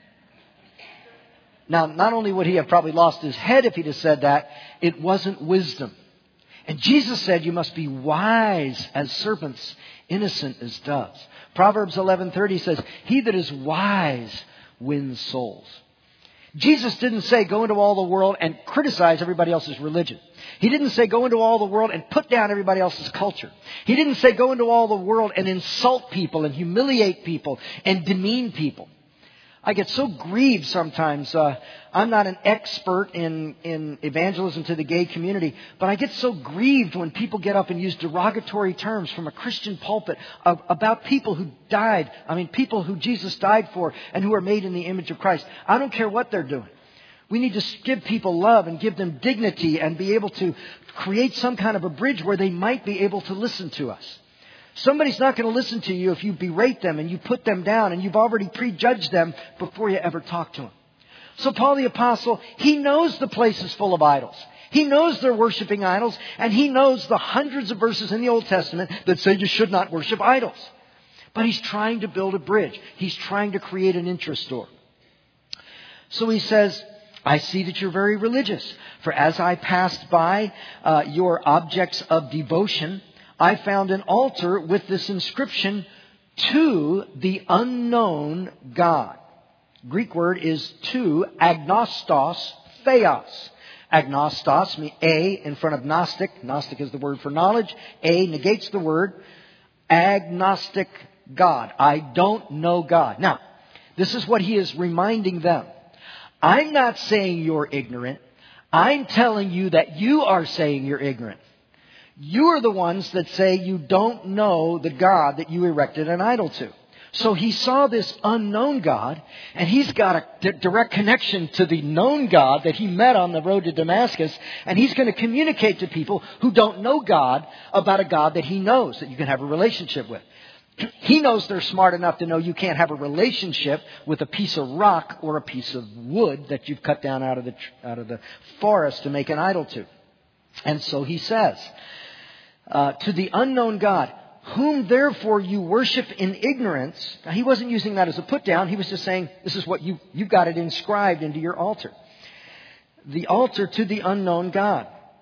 Now, not only would he have probably lost his head if he'd have said that, it wasn't wisdom. And Jesus said you must be wise as serpents, innocent as doves. Proverbs eleven thirty says, he that is wise wins souls. Jesus didn't say go into all the world and criticize everybody else's religion. He didn't say go into all the world and put down everybody else's culture. He didn't say go into all the world and insult people and humiliate people and demean people. I get so grieved sometimes. Uh, I'm not an expert in, in evangelism to the gay community, but I get so grieved when people get up and use derogatory terms from a Christian pulpit of, about people who died. I mean, people who Jesus died for and who are made in the image of Christ. I don't care what they're doing. We need to give people love and give them dignity and be able to create some kind of a bridge where they might be able to listen to us. Somebody's not going to listen to you if you berate them and you put them down and you've already prejudged them before you ever talk to them. So Paul the Apostle, he knows the place is full of idols. He knows they're worshiping idols, and he knows the hundreds of verses in the Old Testament that say you should not worship idols. But he's trying to build a bridge. He's trying to create an interest store. So he says, I see that you're very religious. For as I passed by uh, your objects of devotion, I found an altar with this inscription, to the unknown God. Greek word is to, agnostos, theos. Agnostos means A in front of Gnostic. Gnostic is the word for knowledge. A negates the word. Agnostic God. I don't know God. Now, this is what he is reminding them. I'm not saying you're ignorant. I'm telling you that you are saying you're ignorant. You are the ones that say you don't know the God that you erected an idol to. So he saw this unknown God, and he's got a d- direct connection to the known God that he met on the road to Damascus, and he's going to communicate to people who don't know God about a God that he knows, that you can have a relationship with. He knows they're smart enough to know you can't have a relationship with a piece of rock or a piece of wood that you've cut down out of the out of the forest to make an idol to. And so he says, Uh, to the unknown God, whom therefore you worship in ignorance. Now, he wasn't using that as a put down. He was just saying, this is what you, you've got it inscribed into your altar. The altar to the unknown God.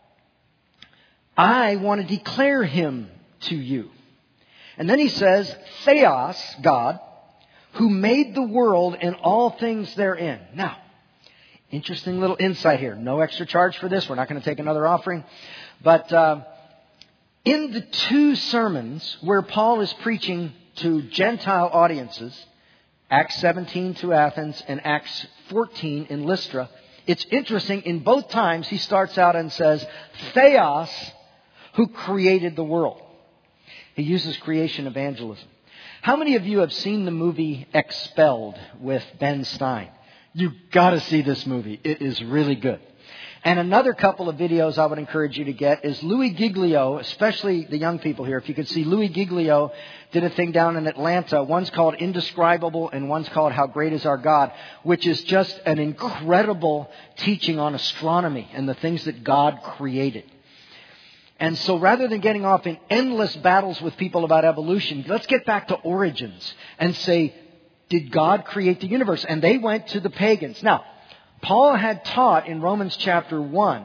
I want to declare him to you. And then he says, Theos, God, who made the world and all things therein. Now, interesting little insight here. No extra charge for this. We're not going to take another offering. But Uh, in the two sermons where Paul is preaching to Gentile audiences, Acts seventeen to Athens and Acts fourteen in Lystra, it's interesting, in both times he starts out and says, Theos, who created the world. He uses creation evangelism. How many of you have seen the movie Expelled with Ben Stein? You've got to see this movie. It is really good. And another couple of videos I would encourage you to get is Louis Giglio, especially the young people here. If you could see, Louis Giglio did a thing down in Atlanta. One's called Indescribable and one's called How Great Is Our God, which is just an incredible teaching on astronomy and the things that God created. And so rather than getting off in endless battles with people about evolution, let's get back to origins and say, did God create the universe? And they went to the pagans. Now, Paul had taught in Romans chapter one,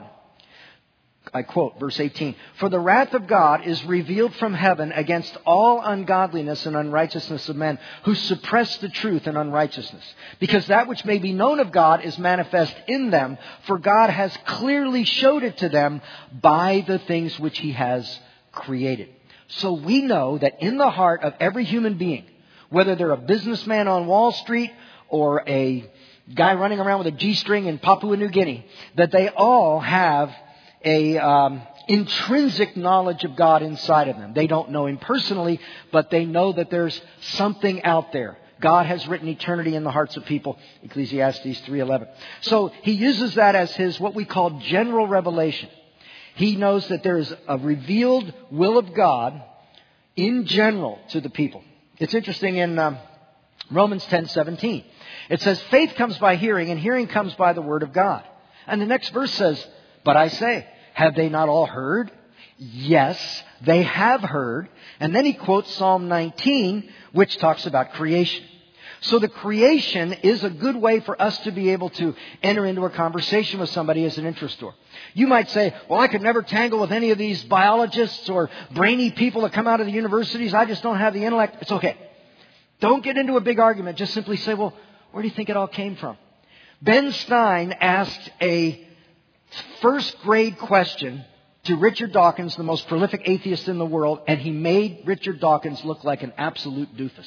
I quote, verse eighteen, "For the wrath of God is revealed from heaven against all ungodliness and unrighteousness of men, who suppress the truth in unrighteousness. Because that which may be known of God is manifest in them, for God has clearly showed it to them by the things which He has created." So we know that in the heart of every human being, whether they're a businessman on Wall Street or a guy running around with a G-string in Papua New Guinea, that they all have a um, intrinsic knowledge of God inside of them. They don't know Him personally, but they know that there's something out there. God has written eternity in the hearts of people, Ecclesiastes three eleven. So He uses that as His, what we call general revelation. He knows that there is a revealed will of God in general to the people. It's interesting in um, Romans ten seventeen. It says, "Faith comes by hearing, and hearing comes by the word of God." And the next verse says, "But I say, have they not all heard? Yes, they have heard." And then he quotes Psalm nineteen, which talks about creation. So the creation is a good way for us to be able to enter into a conversation with somebody as an interrestor. You might say, "Well, I could never tangle with any of these biologists or brainy people that come out of the universities. I just don't have the intellect." It's okay. Don't get into a big argument. Just simply say, "Well, where do you think it all came from?" Ben Stein asked a first grade question to Richard Dawkins, the most prolific atheist in the world, and he made Richard Dawkins look like an absolute doofus.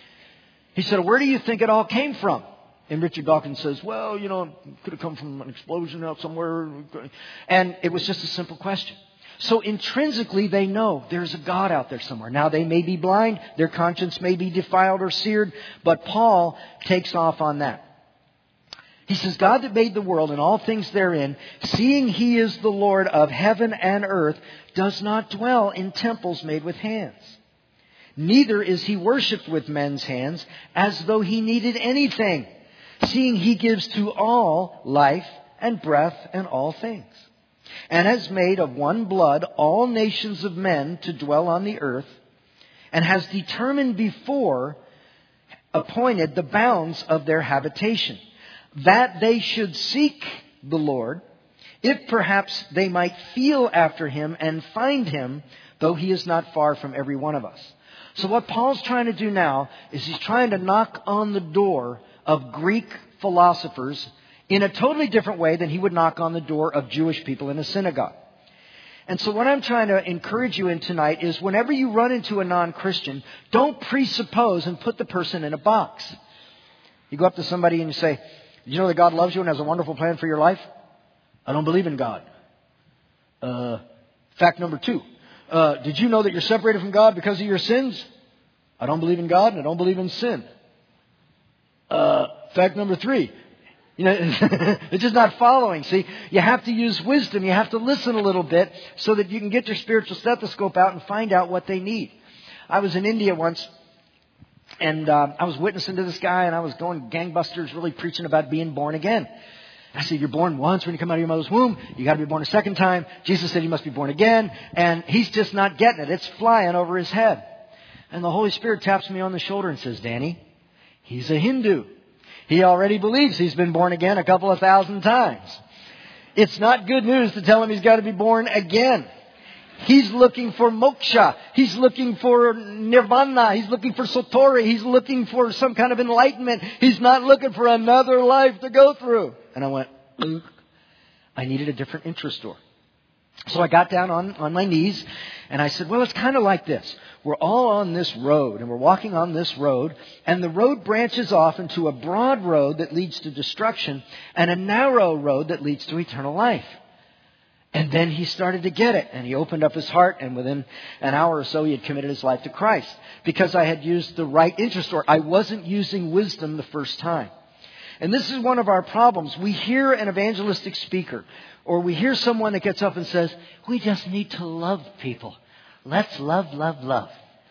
He said, "Where do you think it all came from?" And Richard Dawkins says, "Well, you know, it could have come from an explosion out somewhere." And it was just a simple question. So intrinsically, they know there's a God out there somewhere. Now, they may be blind. Their conscience may be defiled or seared. But Paul takes off on that. He says, "God that made the world and all things therein, seeing He is the Lord of heaven and earth, does not dwell in temples made with hands. Neither is He worshipped with men's hands, as though He needed anything, seeing He gives to all life and breath and all things. And has made of one blood all nations of men to dwell on the earth, and has determined before, appointed the bounds of their habitation, that they should seek the Lord, if perhaps they might feel after Him and find Him, though He is not far from every one of us." So what Paul's trying to do now is he's trying to knock on the door of Greek philosophers in a totally different way than he would knock on the door of Jewish people in a synagogue. And so what I'm trying to encourage you in tonight is whenever you run into a non-Christian, don't presuppose and put the person in a box. You go up to somebody and you say, "Did you know that God loves you and has a wonderful plan for your life?" "I don't believe in God." Uh, fact number two. Uh, "did you know that you're separated from God because of your sins?" "I don't believe in God and I don't believe in sin." Uh, fact number three. You know, it's just not following. See, you have to use wisdom. You have to listen a little bit so that you can get your spiritual stethoscope out and find out what they need. I was in India once, and uh, I was witnessing to this guy, and I was going gangbusters, really preaching about being born again. I said, "You're born once when you come out of your mother's womb. You got to be born a second time. Jesus said you must be born again." And he's just not getting it. It's flying over his head. And the Holy Spirit taps me on the shoulder and says, "Danny, he's a Hindu. He already believes he's been born again a couple of thousand times. It's not good news to tell him he's got to be born again. He's looking for moksha. He's looking for nirvana. He's looking for satori. He's looking for some kind of enlightenment. He's not looking for another life to go through." And I went, Luke, I needed a different interrestor. So I got down on, on my knees and I said, "Well, it's kind of like this. We're all on this road and we're walking on this road, and the road branches off into a broad road that leads to destruction and a narrow road that leads to eternal life." And then he started to get it, and he opened up his heart, and within an hour or so he had committed his life to Christ because I had used the right interrestor. I wasn't using wisdom the first time. And this is one of our problems. We hear an evangelistic speaker, or we hear someone that gets up and says, we just need to love people. Let's love, love, love.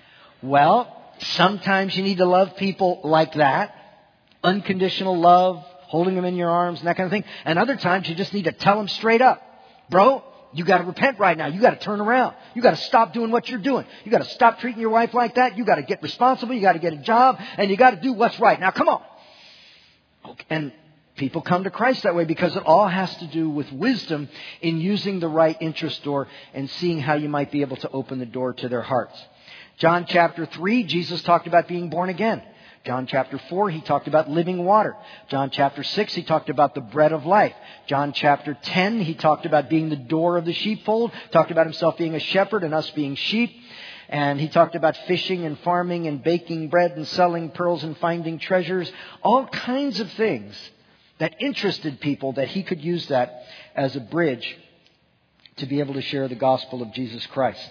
Well, sometimes you need to love people like that. Unconditional love, holding them in your arms and that kind of thing. And other times you just need to tell them straight up, bro, you got to repent right now. You got to turn around. You got to stop doing what you're doing. You got to stop treating your wife like that. You got to get responsible. You got to get a job, and you got to do what's right. Now, come on. Okay. And people come to Christ that way because it all has to do with wisdom in using the right interest door and seeing how you might be able to open the door to their hearts. John chapter three, Jesus talked about being born again. John chapter four, he talked about living water. John chapter six, he talked about the bread of life. John chapter ten, he talked about being the door of the sheepfold. Talked about himself being a shepherd and us being sheep. And he talked about fishing and farming and baking bread and selling pearls and finding treasures. All kinds of things that interested people, that he could use that as a bridge to be able to share the gospel of Jesus Christ.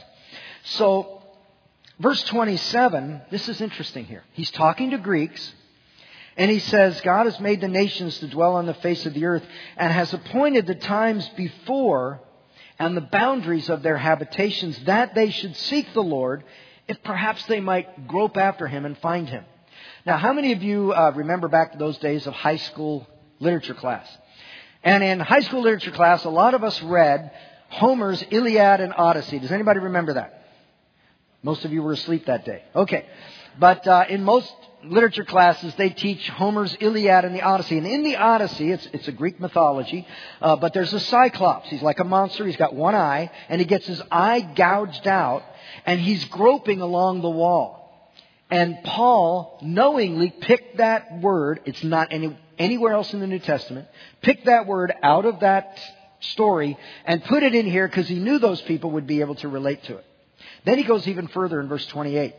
So, verse twenty-seven, this is interesting here. He's talking to Greeks, and he says, God has made the nations to dwell on the face of the earth and has appointed the times before and the boundaries of their habitations, that they should seek the Lord, if perhaps they might grope after him and find him. Now, how many of you uh, remember back to those days of high school literature class? And in high school literature class, a lot of us read Homer's Iliad and Odyssey. Does anybody remember that? Most of you were asleep that day. Okay. But uh, in most literature classes, they teach Homer's Iliad and the Odyssey. And in the Odyssey, it's, it's a Greek mythology, uh, but there's a Cyclops. He's like a monster. He's got one eye, and he gets his eye gouged out, and he's groping along the wall. And Paul knowingly picked that word. It's not any, anywhere else in the New Testament. Picked that word out of that story and put it in here because he knew those people would be able to relate to it. Then he goes even further in verse twenty-eight.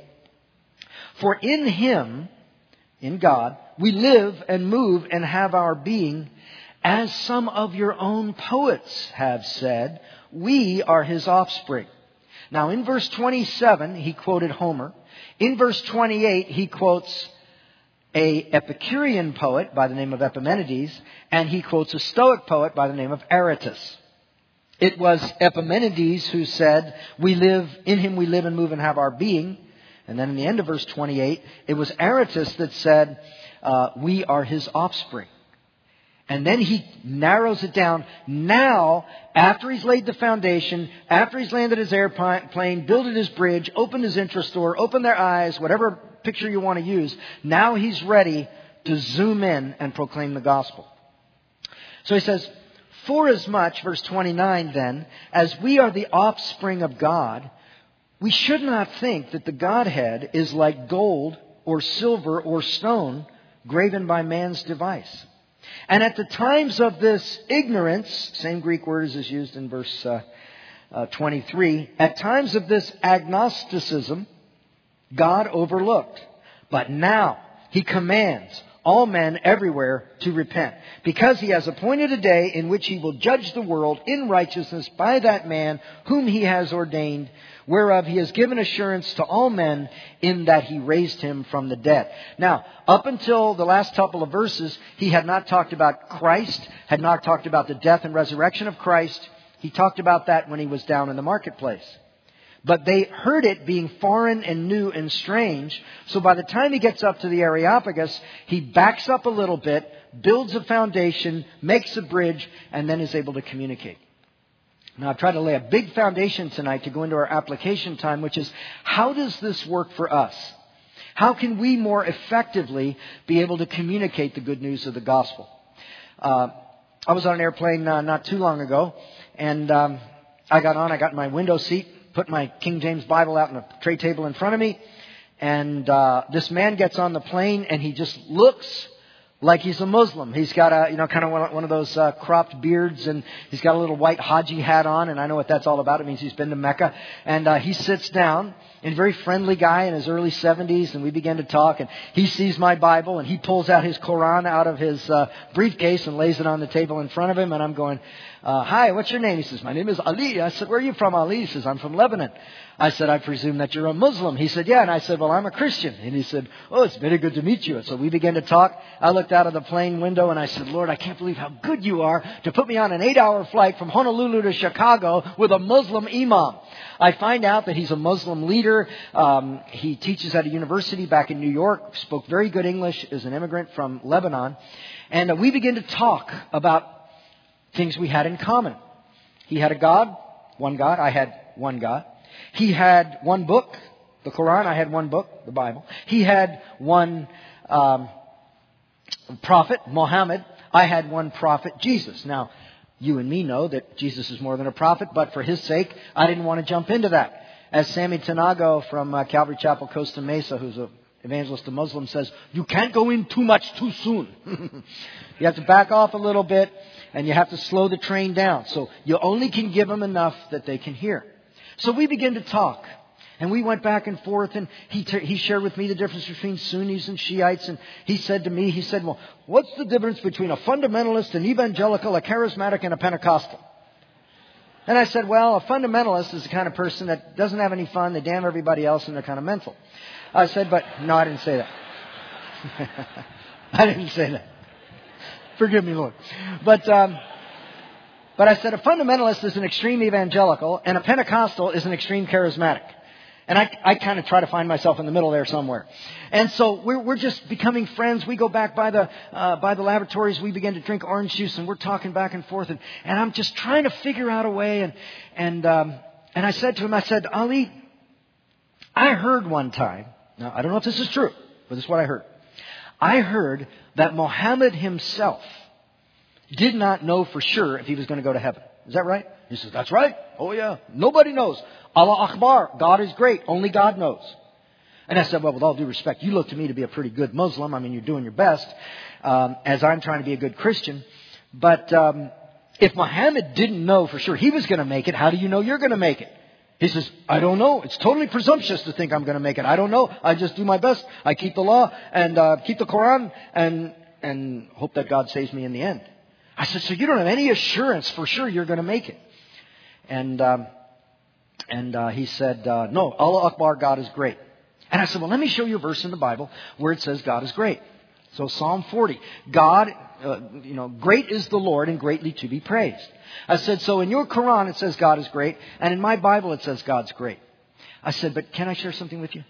For in him, in God, we live and move and have our being, as some of your own poets have said, we are his offspring. Now in verse twenty-seven, he quoted Homer. In verse twenty-eight, he quotes a Epicurean poet by the name of Epimenides, and he quotes a Stoic poet by the name of Aratus. It was Epimenides who said, we live, in him we live and move and have our being. And then in the end of verse twenty-eight, it was Aratus that said, uh, we are his offspring. And then he narrows it down. Now, after he's laid the foundation, after he's landed his airplane, builded his bridge, opened his interest door, opened their eyes, whatever picture you want to use, now he's ready to zoom in and proclaim the gospel. So he says, for as much, verse twenty-nine then, as we are the offspring of God, we should not think that the Godhead is like gold or silver or stone graven by man's device. And at the times of this ignorance, same Greek word as is used in verse uh, uh, twenty-three, at times of this agnosticism, God overlooked. But now he commands all men everywhere to repent, because he has appointed a day in which he will judge the world in righteousness by that man whom he has ordained, whereof he has given assurance to all men in that he raised him from the dead. Now, up until the last couple of verses, he had not talked about Christ, had not talked about the death and resurrection of Christ. He talked about that when he was down in the marketplace. But they heard it being foreign and new and strange. So by the time he gets up to the Areopagus, he backs up a little bit, builds a foundation, makes a bridge, and then is able to communicate. Now, I've tried to lay a big foundation tonight to go into our application time, which is, how does this work for us? How can we more effectively be able to communicate the good news of the gospel? Uh, I was on an airplane uh, not too long ago, and um, I got on, I got in my window seat, put my King James Bible out on a tray table in front of me, and uh, this man gets on the plane, and he just looks like he's a Muslim. He's got a, you know, kind of one, one of those uh, cropped beards, and he's got a little white Haji hat on, and I know what that's all about. It means he's been to Mecca. And uh, he sits down, and a very friendly guy in his early seventies, and we began to talk, and he sees my Bible, and he pulls out his Quran out of his uh, briefcase and lays it on the table in front of him, and I'm going, uh, hi, what's your name? He says, my name is Ali. I said, where are you from, Ali? He says, I'm from Lebanon. I said, I presume that you're a Muslim. He said, yeah. And I said, well, I'm a Christian. And he said, oh, it's very good to meet you. And so we began to talk. I looked out of the plane window and I said, Lord, I can't believe how good you are to put me on an eight-hour flight from Honolulu to Chicago with a Muslim imam. I find out that he's a Muslim leader. Um, he teaches at a university back in New York, spoke very good English, is an immigrant from Lebanon. And uh, we began to talk about things we had in common. He had a God, one God. I had one God. He had one book, the Quran. I had one book, the Bible. He had one um, prophet, Muhammad. I had one prophet, Jesus. Now, you and me know that Jesus is more than a prophet, but for his sake, I didn't want to jump into that. As Sammy Tanago from uh, Calvary Chapel, Costa Mesa, who's an evangelist to Muslim, says, you can't go in too much too soon. You have to back off a little bit, and you have to slow the train down. So you only can give them enough that they can hear. So we began to talk, and we went back and forth, and he t- he shared with me the difference between Sunnis and Shiites, and he said to me, he said, well, what's the difference between a fundamentalist, an evangelical, a charismatic, and a Pentecostal? And I said, well, a fundamentalist is the kind of person that doesn't have any fun, they damn everybody else, and they're kind of mental. I said, but no, I didn't say that. I didn't say that. Forgive me, Lord. But... Um, But I said a fundamentalist is an extreme evangelical and a Pentecostal is an extreme charismatic. And I, I kind of try to find myself in the middle there somewhere. And so we're, we're just becoming friends. We go back by the uh, by the laboratories. We begin to drink orange juice and we're talking back and forth. And, and I'm just trying to figure out a way. And and um, and I said to him, I said, Ali, I heard one time. Now, I don't know if this is true, but this is what I heard. I heard that Muhammad himself did not know for sure if he was going to go to heaven. Is that right? He says, that's right. Oh, yeah. Nobody knows. Allah Akbar. God is great. Only God knows. And I said, well, with all due respect, you look to me to be a pretty good Muslim. I mean, you're doing your best, um, as I'm trying to be a good Christian. But um, if Muhammad didn't know for sure he was going to make it, how do you know you're going to make it? He says, I don't know. It's totally presumptuous to think I'm going to make it. I don't know. I just do my best. I keep the law and uh, keep the Quran and and hope that God saves me in the end. I said, so you don't have any assurance for sure you're going to make it? And um, and uh, he said, uh, no, Allah Akbar, God is great. And I said, well, let me show you a verse in the Bible where it says God is great. So Psalm forty, God, uh, you know, great is the Lord and greatly to be praised. I said, so in your Quran it says God is great, and in my Bible it says God's great. I said, but can I share something with you?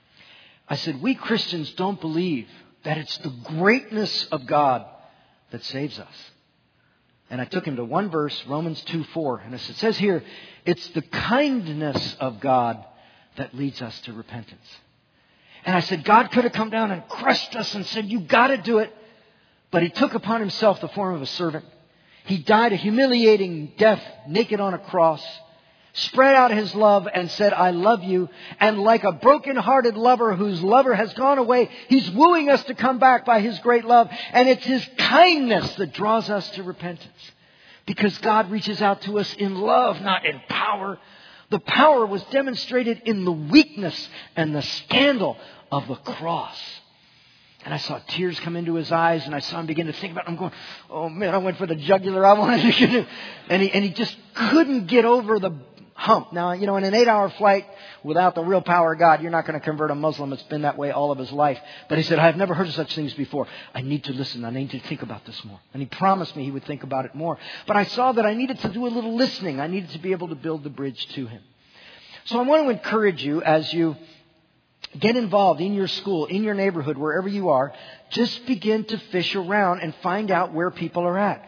I said, we Christians don't believe that it's the greatness of God that saves us. And I took him to one verse, Romans two four. And it says here, it's the kindness of God that leads us to repentance. And I said, God could have come down and crushed us and said, you got to do it. But he took upon himself the form of a servant. He died a humiliating death, naked on a cross, spread out his love and said, I love you. And like a broken-hearted lover whose lover has gone away, he's wooing us to come back by his great love. And it's his kindness that draws us to repentance. Because God reaches out to us in love, not in power. The power was demonstrated in the weakness and the scandal of the cross. And I saw tears come into his eyes, and I saw him begin to think about it. I'm going, oh man, I went for the jugular. I wanted to get it. And he, and he just couldn't get over the hump. Now, you know, in an eight-hour flight without the real power of God, you're not going to convert a Muslim. It's been that way all of his life. But he said, I've never heard of such things before. I need to listen. I need to think about this more. And he promised me he would think about it more. But I saw that I needed to do a little listening. I needed to be able to build the bridge to him. So I want to encourage you as you get involved in your school, in your neighborhood, wherever you are. Just begin to fish around and find out where people are at.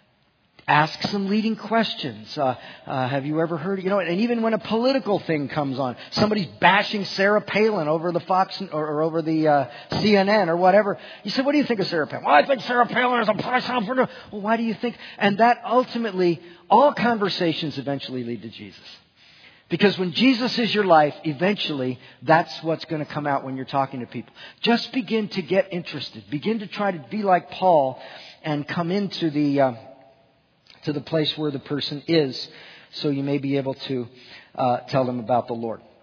Ask some leading questions. Uh, uh, have you ever heard, you know, and even when a political thing comes on, somebody's bashing Sarah Palin over the Fox or, or over the uh, C N N or whatever. You say, what do you think of Sarah Palin? Well, I think Sarah Palin is a price operator. Well, why do you think? And that ultimately, all conversations eventually lead to Jesus. Because when Jesus is your life, eventually that's what's going to come out when you're talking to people. Just begin to get interested. Begin to try to be like Paul and come into the uh, to the place where the person is, so you may be able to uh, tell them about the Lord.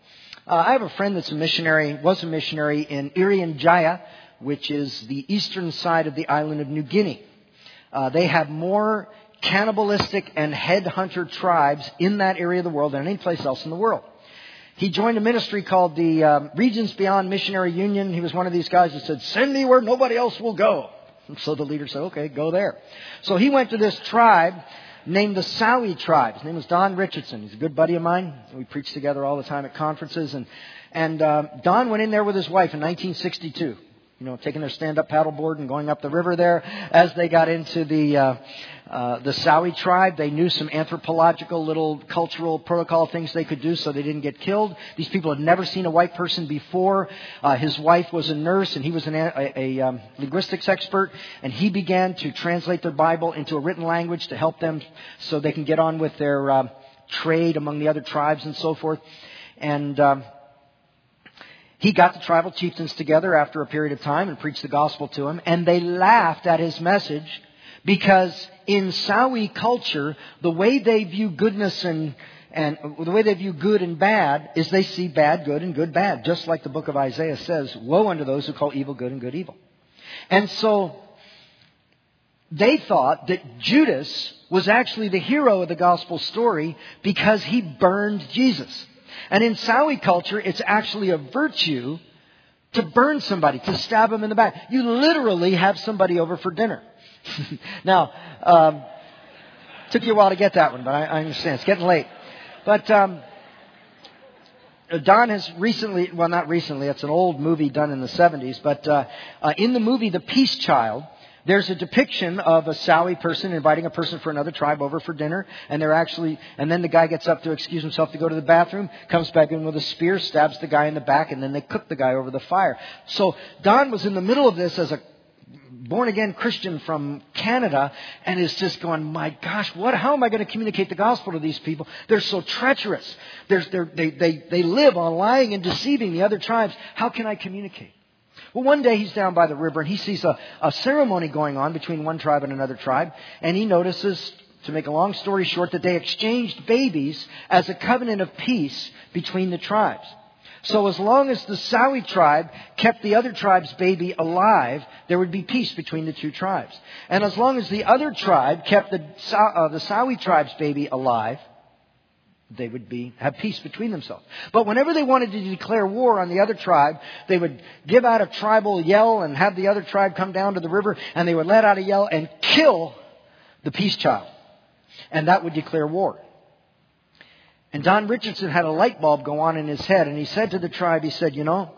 Uh, I have a friend that's a missionary, was a missionary in Irian Jaya, which is the eastern side of the island of New Guinea. Uh, they have more cannibalistic and headhunter tribes in that area of the world than any place else in the world. He joined a ministry called the uh, Regions Beyond Missionary Union. He was one of these guys that said, send me where nobody else will go. And so the leader said, okay, go there. So he went to this tribe named the Sawi tribe. His name was Don Richardson. He's a good buddy of mine. We preach together all the time at conferences. And, and uh, Don went in there with his wife in nineteen sixty-two. You know, taking their stand-up paddleboard and going up the river there. As they got into the uh, uh, the Sawi tribe, they knew some anthropological little cultural protocol things they could do so they didn't get killed. These people had never seen a white person before. Uh, his wife was a nurse and he was an, a, a um, linguistics expert. And he began to translate their Bible into a written language to help them so they can get on with their uh, trade among the other tribes and so forth. And Um, He got the tribal chieftains together after a period of time and preached the gospel to them. And they laughed at his message because in Sawi culture, the way they view goodness and, and the way they view good and bad is they see bad good and good bad. Just like the book of Isaiah says, woe unto those who call evil good and good evil. And so they thought that Judas was actually the hero of the gospel story because he burned Jesus. And in Sawi culture, it's actually a virtue to burn somebody, to stab them in the back. You literally have somebody over for dinner. Now, um, took you a while to get that one, but I, I understand. It's getting late. But um, Don has recently, well, not recently, it's an old movie done in the seventies, but uh, uh, in the movie The Peace Child, there's a depiction of a Sawi person inviting a person from another tribe over for dinner. And they're actually, and then the guy gets up to excuse himself to go to the bathroom, comes back in with a spear, stabs the guy in the back, and then they cook the guy over the fire. So Don was in the middle of this as a born-again Christian from Canada and is just going, my gosh, what? How am I going to communicate the gospel to these people? They're so treacherous. There's, they're, they, they, they live on lying and deceiving the other tribes. How can I communicate? Well, one day he's down by the river and he sees a, a ceremony going on between one tribe and another tribe. And he notices, to make a long story short, that they exchanged babies as a covenant of peace between the tribes. So as long as the Sawi tribe kept the other tribe's baby alive, there would be peace between the two tribes. And as long as the other tribe kept the, uh, the Sawi tribe's baby alive, they would be have peace between themselves. But whenever they wanted to declare war on the other tribe, they would give out a tribal yell and have the other tribe come down to the river, and they would let out a yell and kill the peace child. And that would declare war. And Don Richardson had a light bulb go on in his head, and he said to the tribe, he said, you know,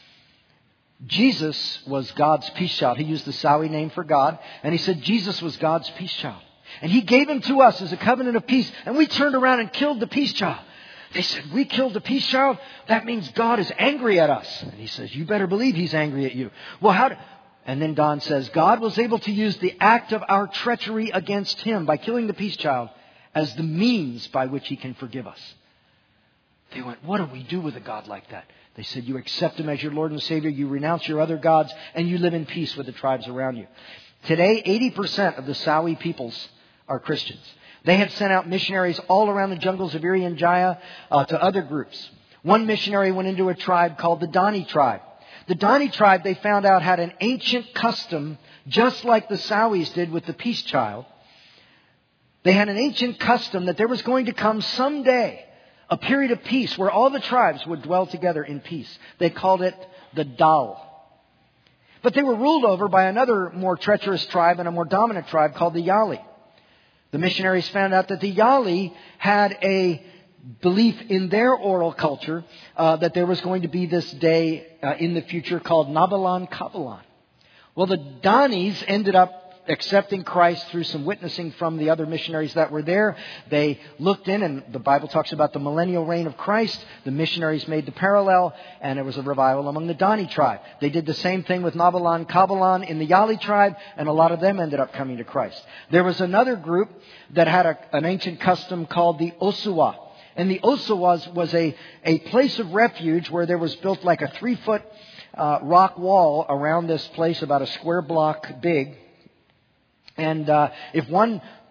Jesus was God's peace child. He used the Sawi name for God, and he said Jesus was God's peace child. And He gave him to us as a covenant of peace. And we turned around and killed the peace child. They said, we killed the peace child? That means God is angry at us. And he says, you better believe He's angry at you. Well, how do... And then Don says, God was able to use the act of our treachery against Him by killing the peace child as the means by which He can forgive us. They went, what do we do with a God like that? They said, you accept Him as your Lord and Savior, you renounce your other gods, and you live in peace with the tribes around you. Today, eighty percent of the Sawi peoples are Christians. They had sent out missionaries all around the jungles of Irian Jaya uh, to other groups. One missionary went into a tribe called the Dani tribe. The Dani tribe, they found out, had an ancient custom, just like the Sawis did with the peace child. They had an ancient custom that there was going to come someday a period of peace where all the tribes would dwell together in peace. They called it the Dal. But they were ruled over by another more treacherous tribe and a more dominant tribe called the Yali. The missionaries found out that the Yali had a belief in their oral culture uh, that there was going to be this day uh, in the future called Nabalan Kabalan. Well, the Danis ended up accepting Christ through some witnessing from the other missionaries that were there. They looked in, and the Bible talks about the millennial reign of Christ. The missionaries made the parallel, and there was a revival among the Dani tribe. They did the same thing with Nabalan Kabalan in the Yali tribe, and a lot of them ended up coming to Christ. There was another group that had a, an ancient custom called the Osuwa. And the Osuwa was, was a, a place of refuge where there was built like a three-foot uh, rock wall around this place, about a square block big. And uh, if one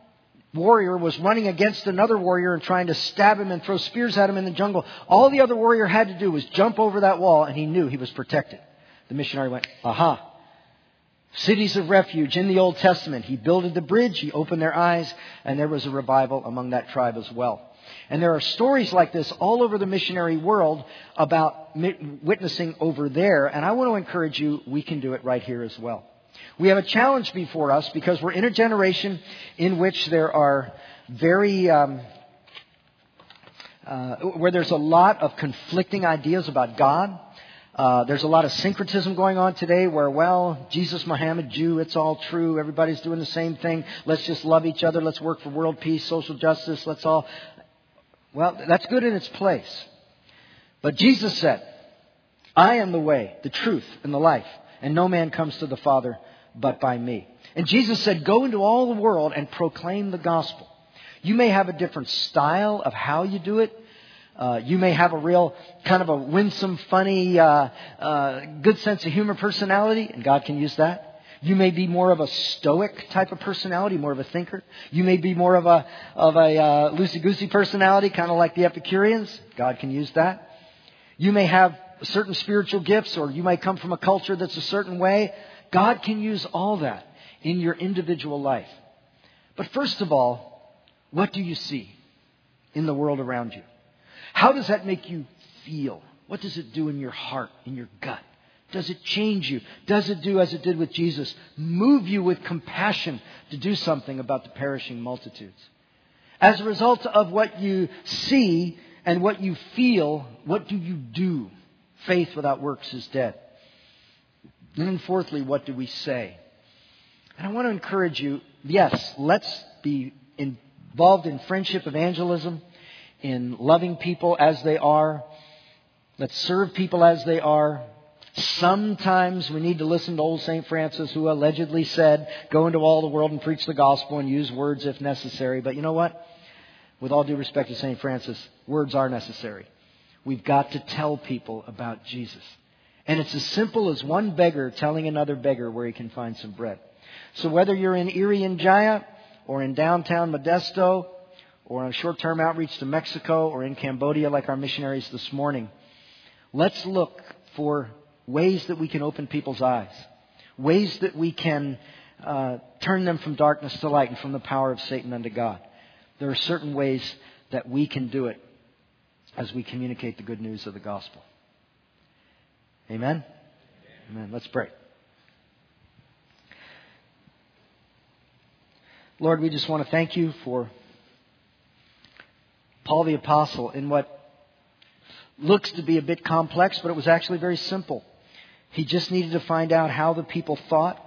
warrior was running against another warrior and trying to stab him and throw spears at him in the jungle, all the other warrior had to do was jump over that wall and he knew he was protected. The missionary went, aha. Cities of refuge in the Old Testament. He builded the bridge, he opened their eyes, and there was a revival among that tribe as well. And there are stories like this all over the missionary world about witnessing over there. And I want to encourage you, we can do it right here as well. We have a challenge before us because we're in a generation in which there are very, um, uh, where there's a lot of conflicting ideas about God. Uh, there's a lot of syncretism going on today where, well, Jesus, Muhammad, Jew, it's all true. Everybody's doing the same thing. Let's just love each other. Let's work for world peace, social justice. Let's all... Well, that's good in its place. But Jesus said, I am the way, the truth, and the life. And no man comes to the Father but by me. And Jesus said, go into all the world and proclaim the gospel. You may have a different style of how you do it. Uh, you may have a real kind of a winsome, funny, uh, uh, good sense of humor personality, and God can use that. You may be more of a stoic type of personality, more of a thinker. You may be more of a of a uh, loosey-goosey personality, kind of like the Epicureans. God can use that. You may have certain spiritual gifts, or you might come from a culture that's a certain way. God can use all that in your individual life. But first of all, what do you see in the world around you? How does that make you feel? What does it do in your heart, in your gut? Does it change you? Does it do as it did with Jesus? Move you with compassion to do something about the perishing multitudes? As a result of what you see and what you feel, what do you do? Faith without works is dead. And then fourthly, what do we say? And I want to encourage you, yes, let's be involved in friendship evangelism, in loving people as they are. Let's serve people as they are. Sometimes we need to listen to old Saint Francis, who allegedly said, go into all the world and preach the gospel and use words if necessary. But you know what? With all due respect to Saint Francis, words are necessary. We've got to tell people about Jesus. And it's as simple as one beggar telling another beggar where he can find some bread. So whether you're in Irian Jaya or in downtown Modesto or on a short-term outreach to Mexico or in Cambodia like our missionaries this morning, let's look for ways that we can open people's eyes, ways that we can uh, turn them from darkness to light and from the power of Satan unto God. There are certain ways that we can do it as we communicate the good news of the gospel. Amen? Amen. Let's pray. Lord, we just want to thank you for Paul the Apostle in what looks to be a bit complex, but it was actually very simple. He just needed to find out how the people thought,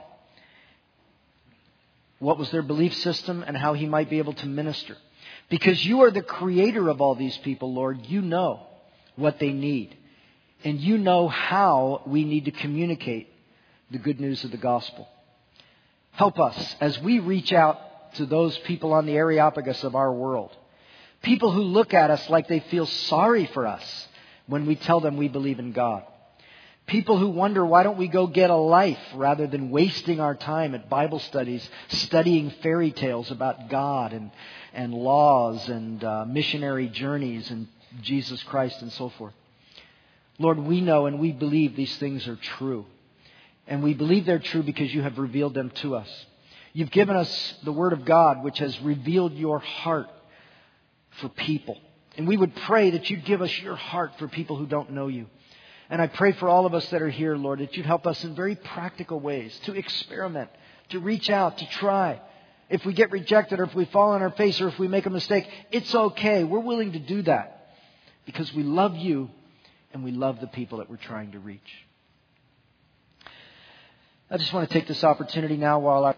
what was their belief system, and how he might be able to minister. Because you are the creator of all these people, Lord. You know what they need. And you know how we need to communicate the good news of the gospel. Help us as we reach out to those people on the Areopagus of our world. People who look at us like they feel sorry for us when we tell them we believe in God. People who wonder, why don't we go get a life rather than wasting our time at Bible studies, studying fairy tales about God and, and laws and uh, missionary journeys and Jesus Christ and so forth. Lord, we know and we believe these things are true. And we believe they're true because you have revealed them to us. You've given us the Word of God, which has revealed your heart for people. And we would pray that you'd give us your heart for people who don't know you. And I pray for all of us that are here, Lord, that you'd help us in very practical ways to experiment, to reach out, to try. If we get rejected or if we fall on our face or if we make a mistake, it's okay. We're willing to do that because we love you and we love the people that we're trying to reach. I just want to take this opportunity now while our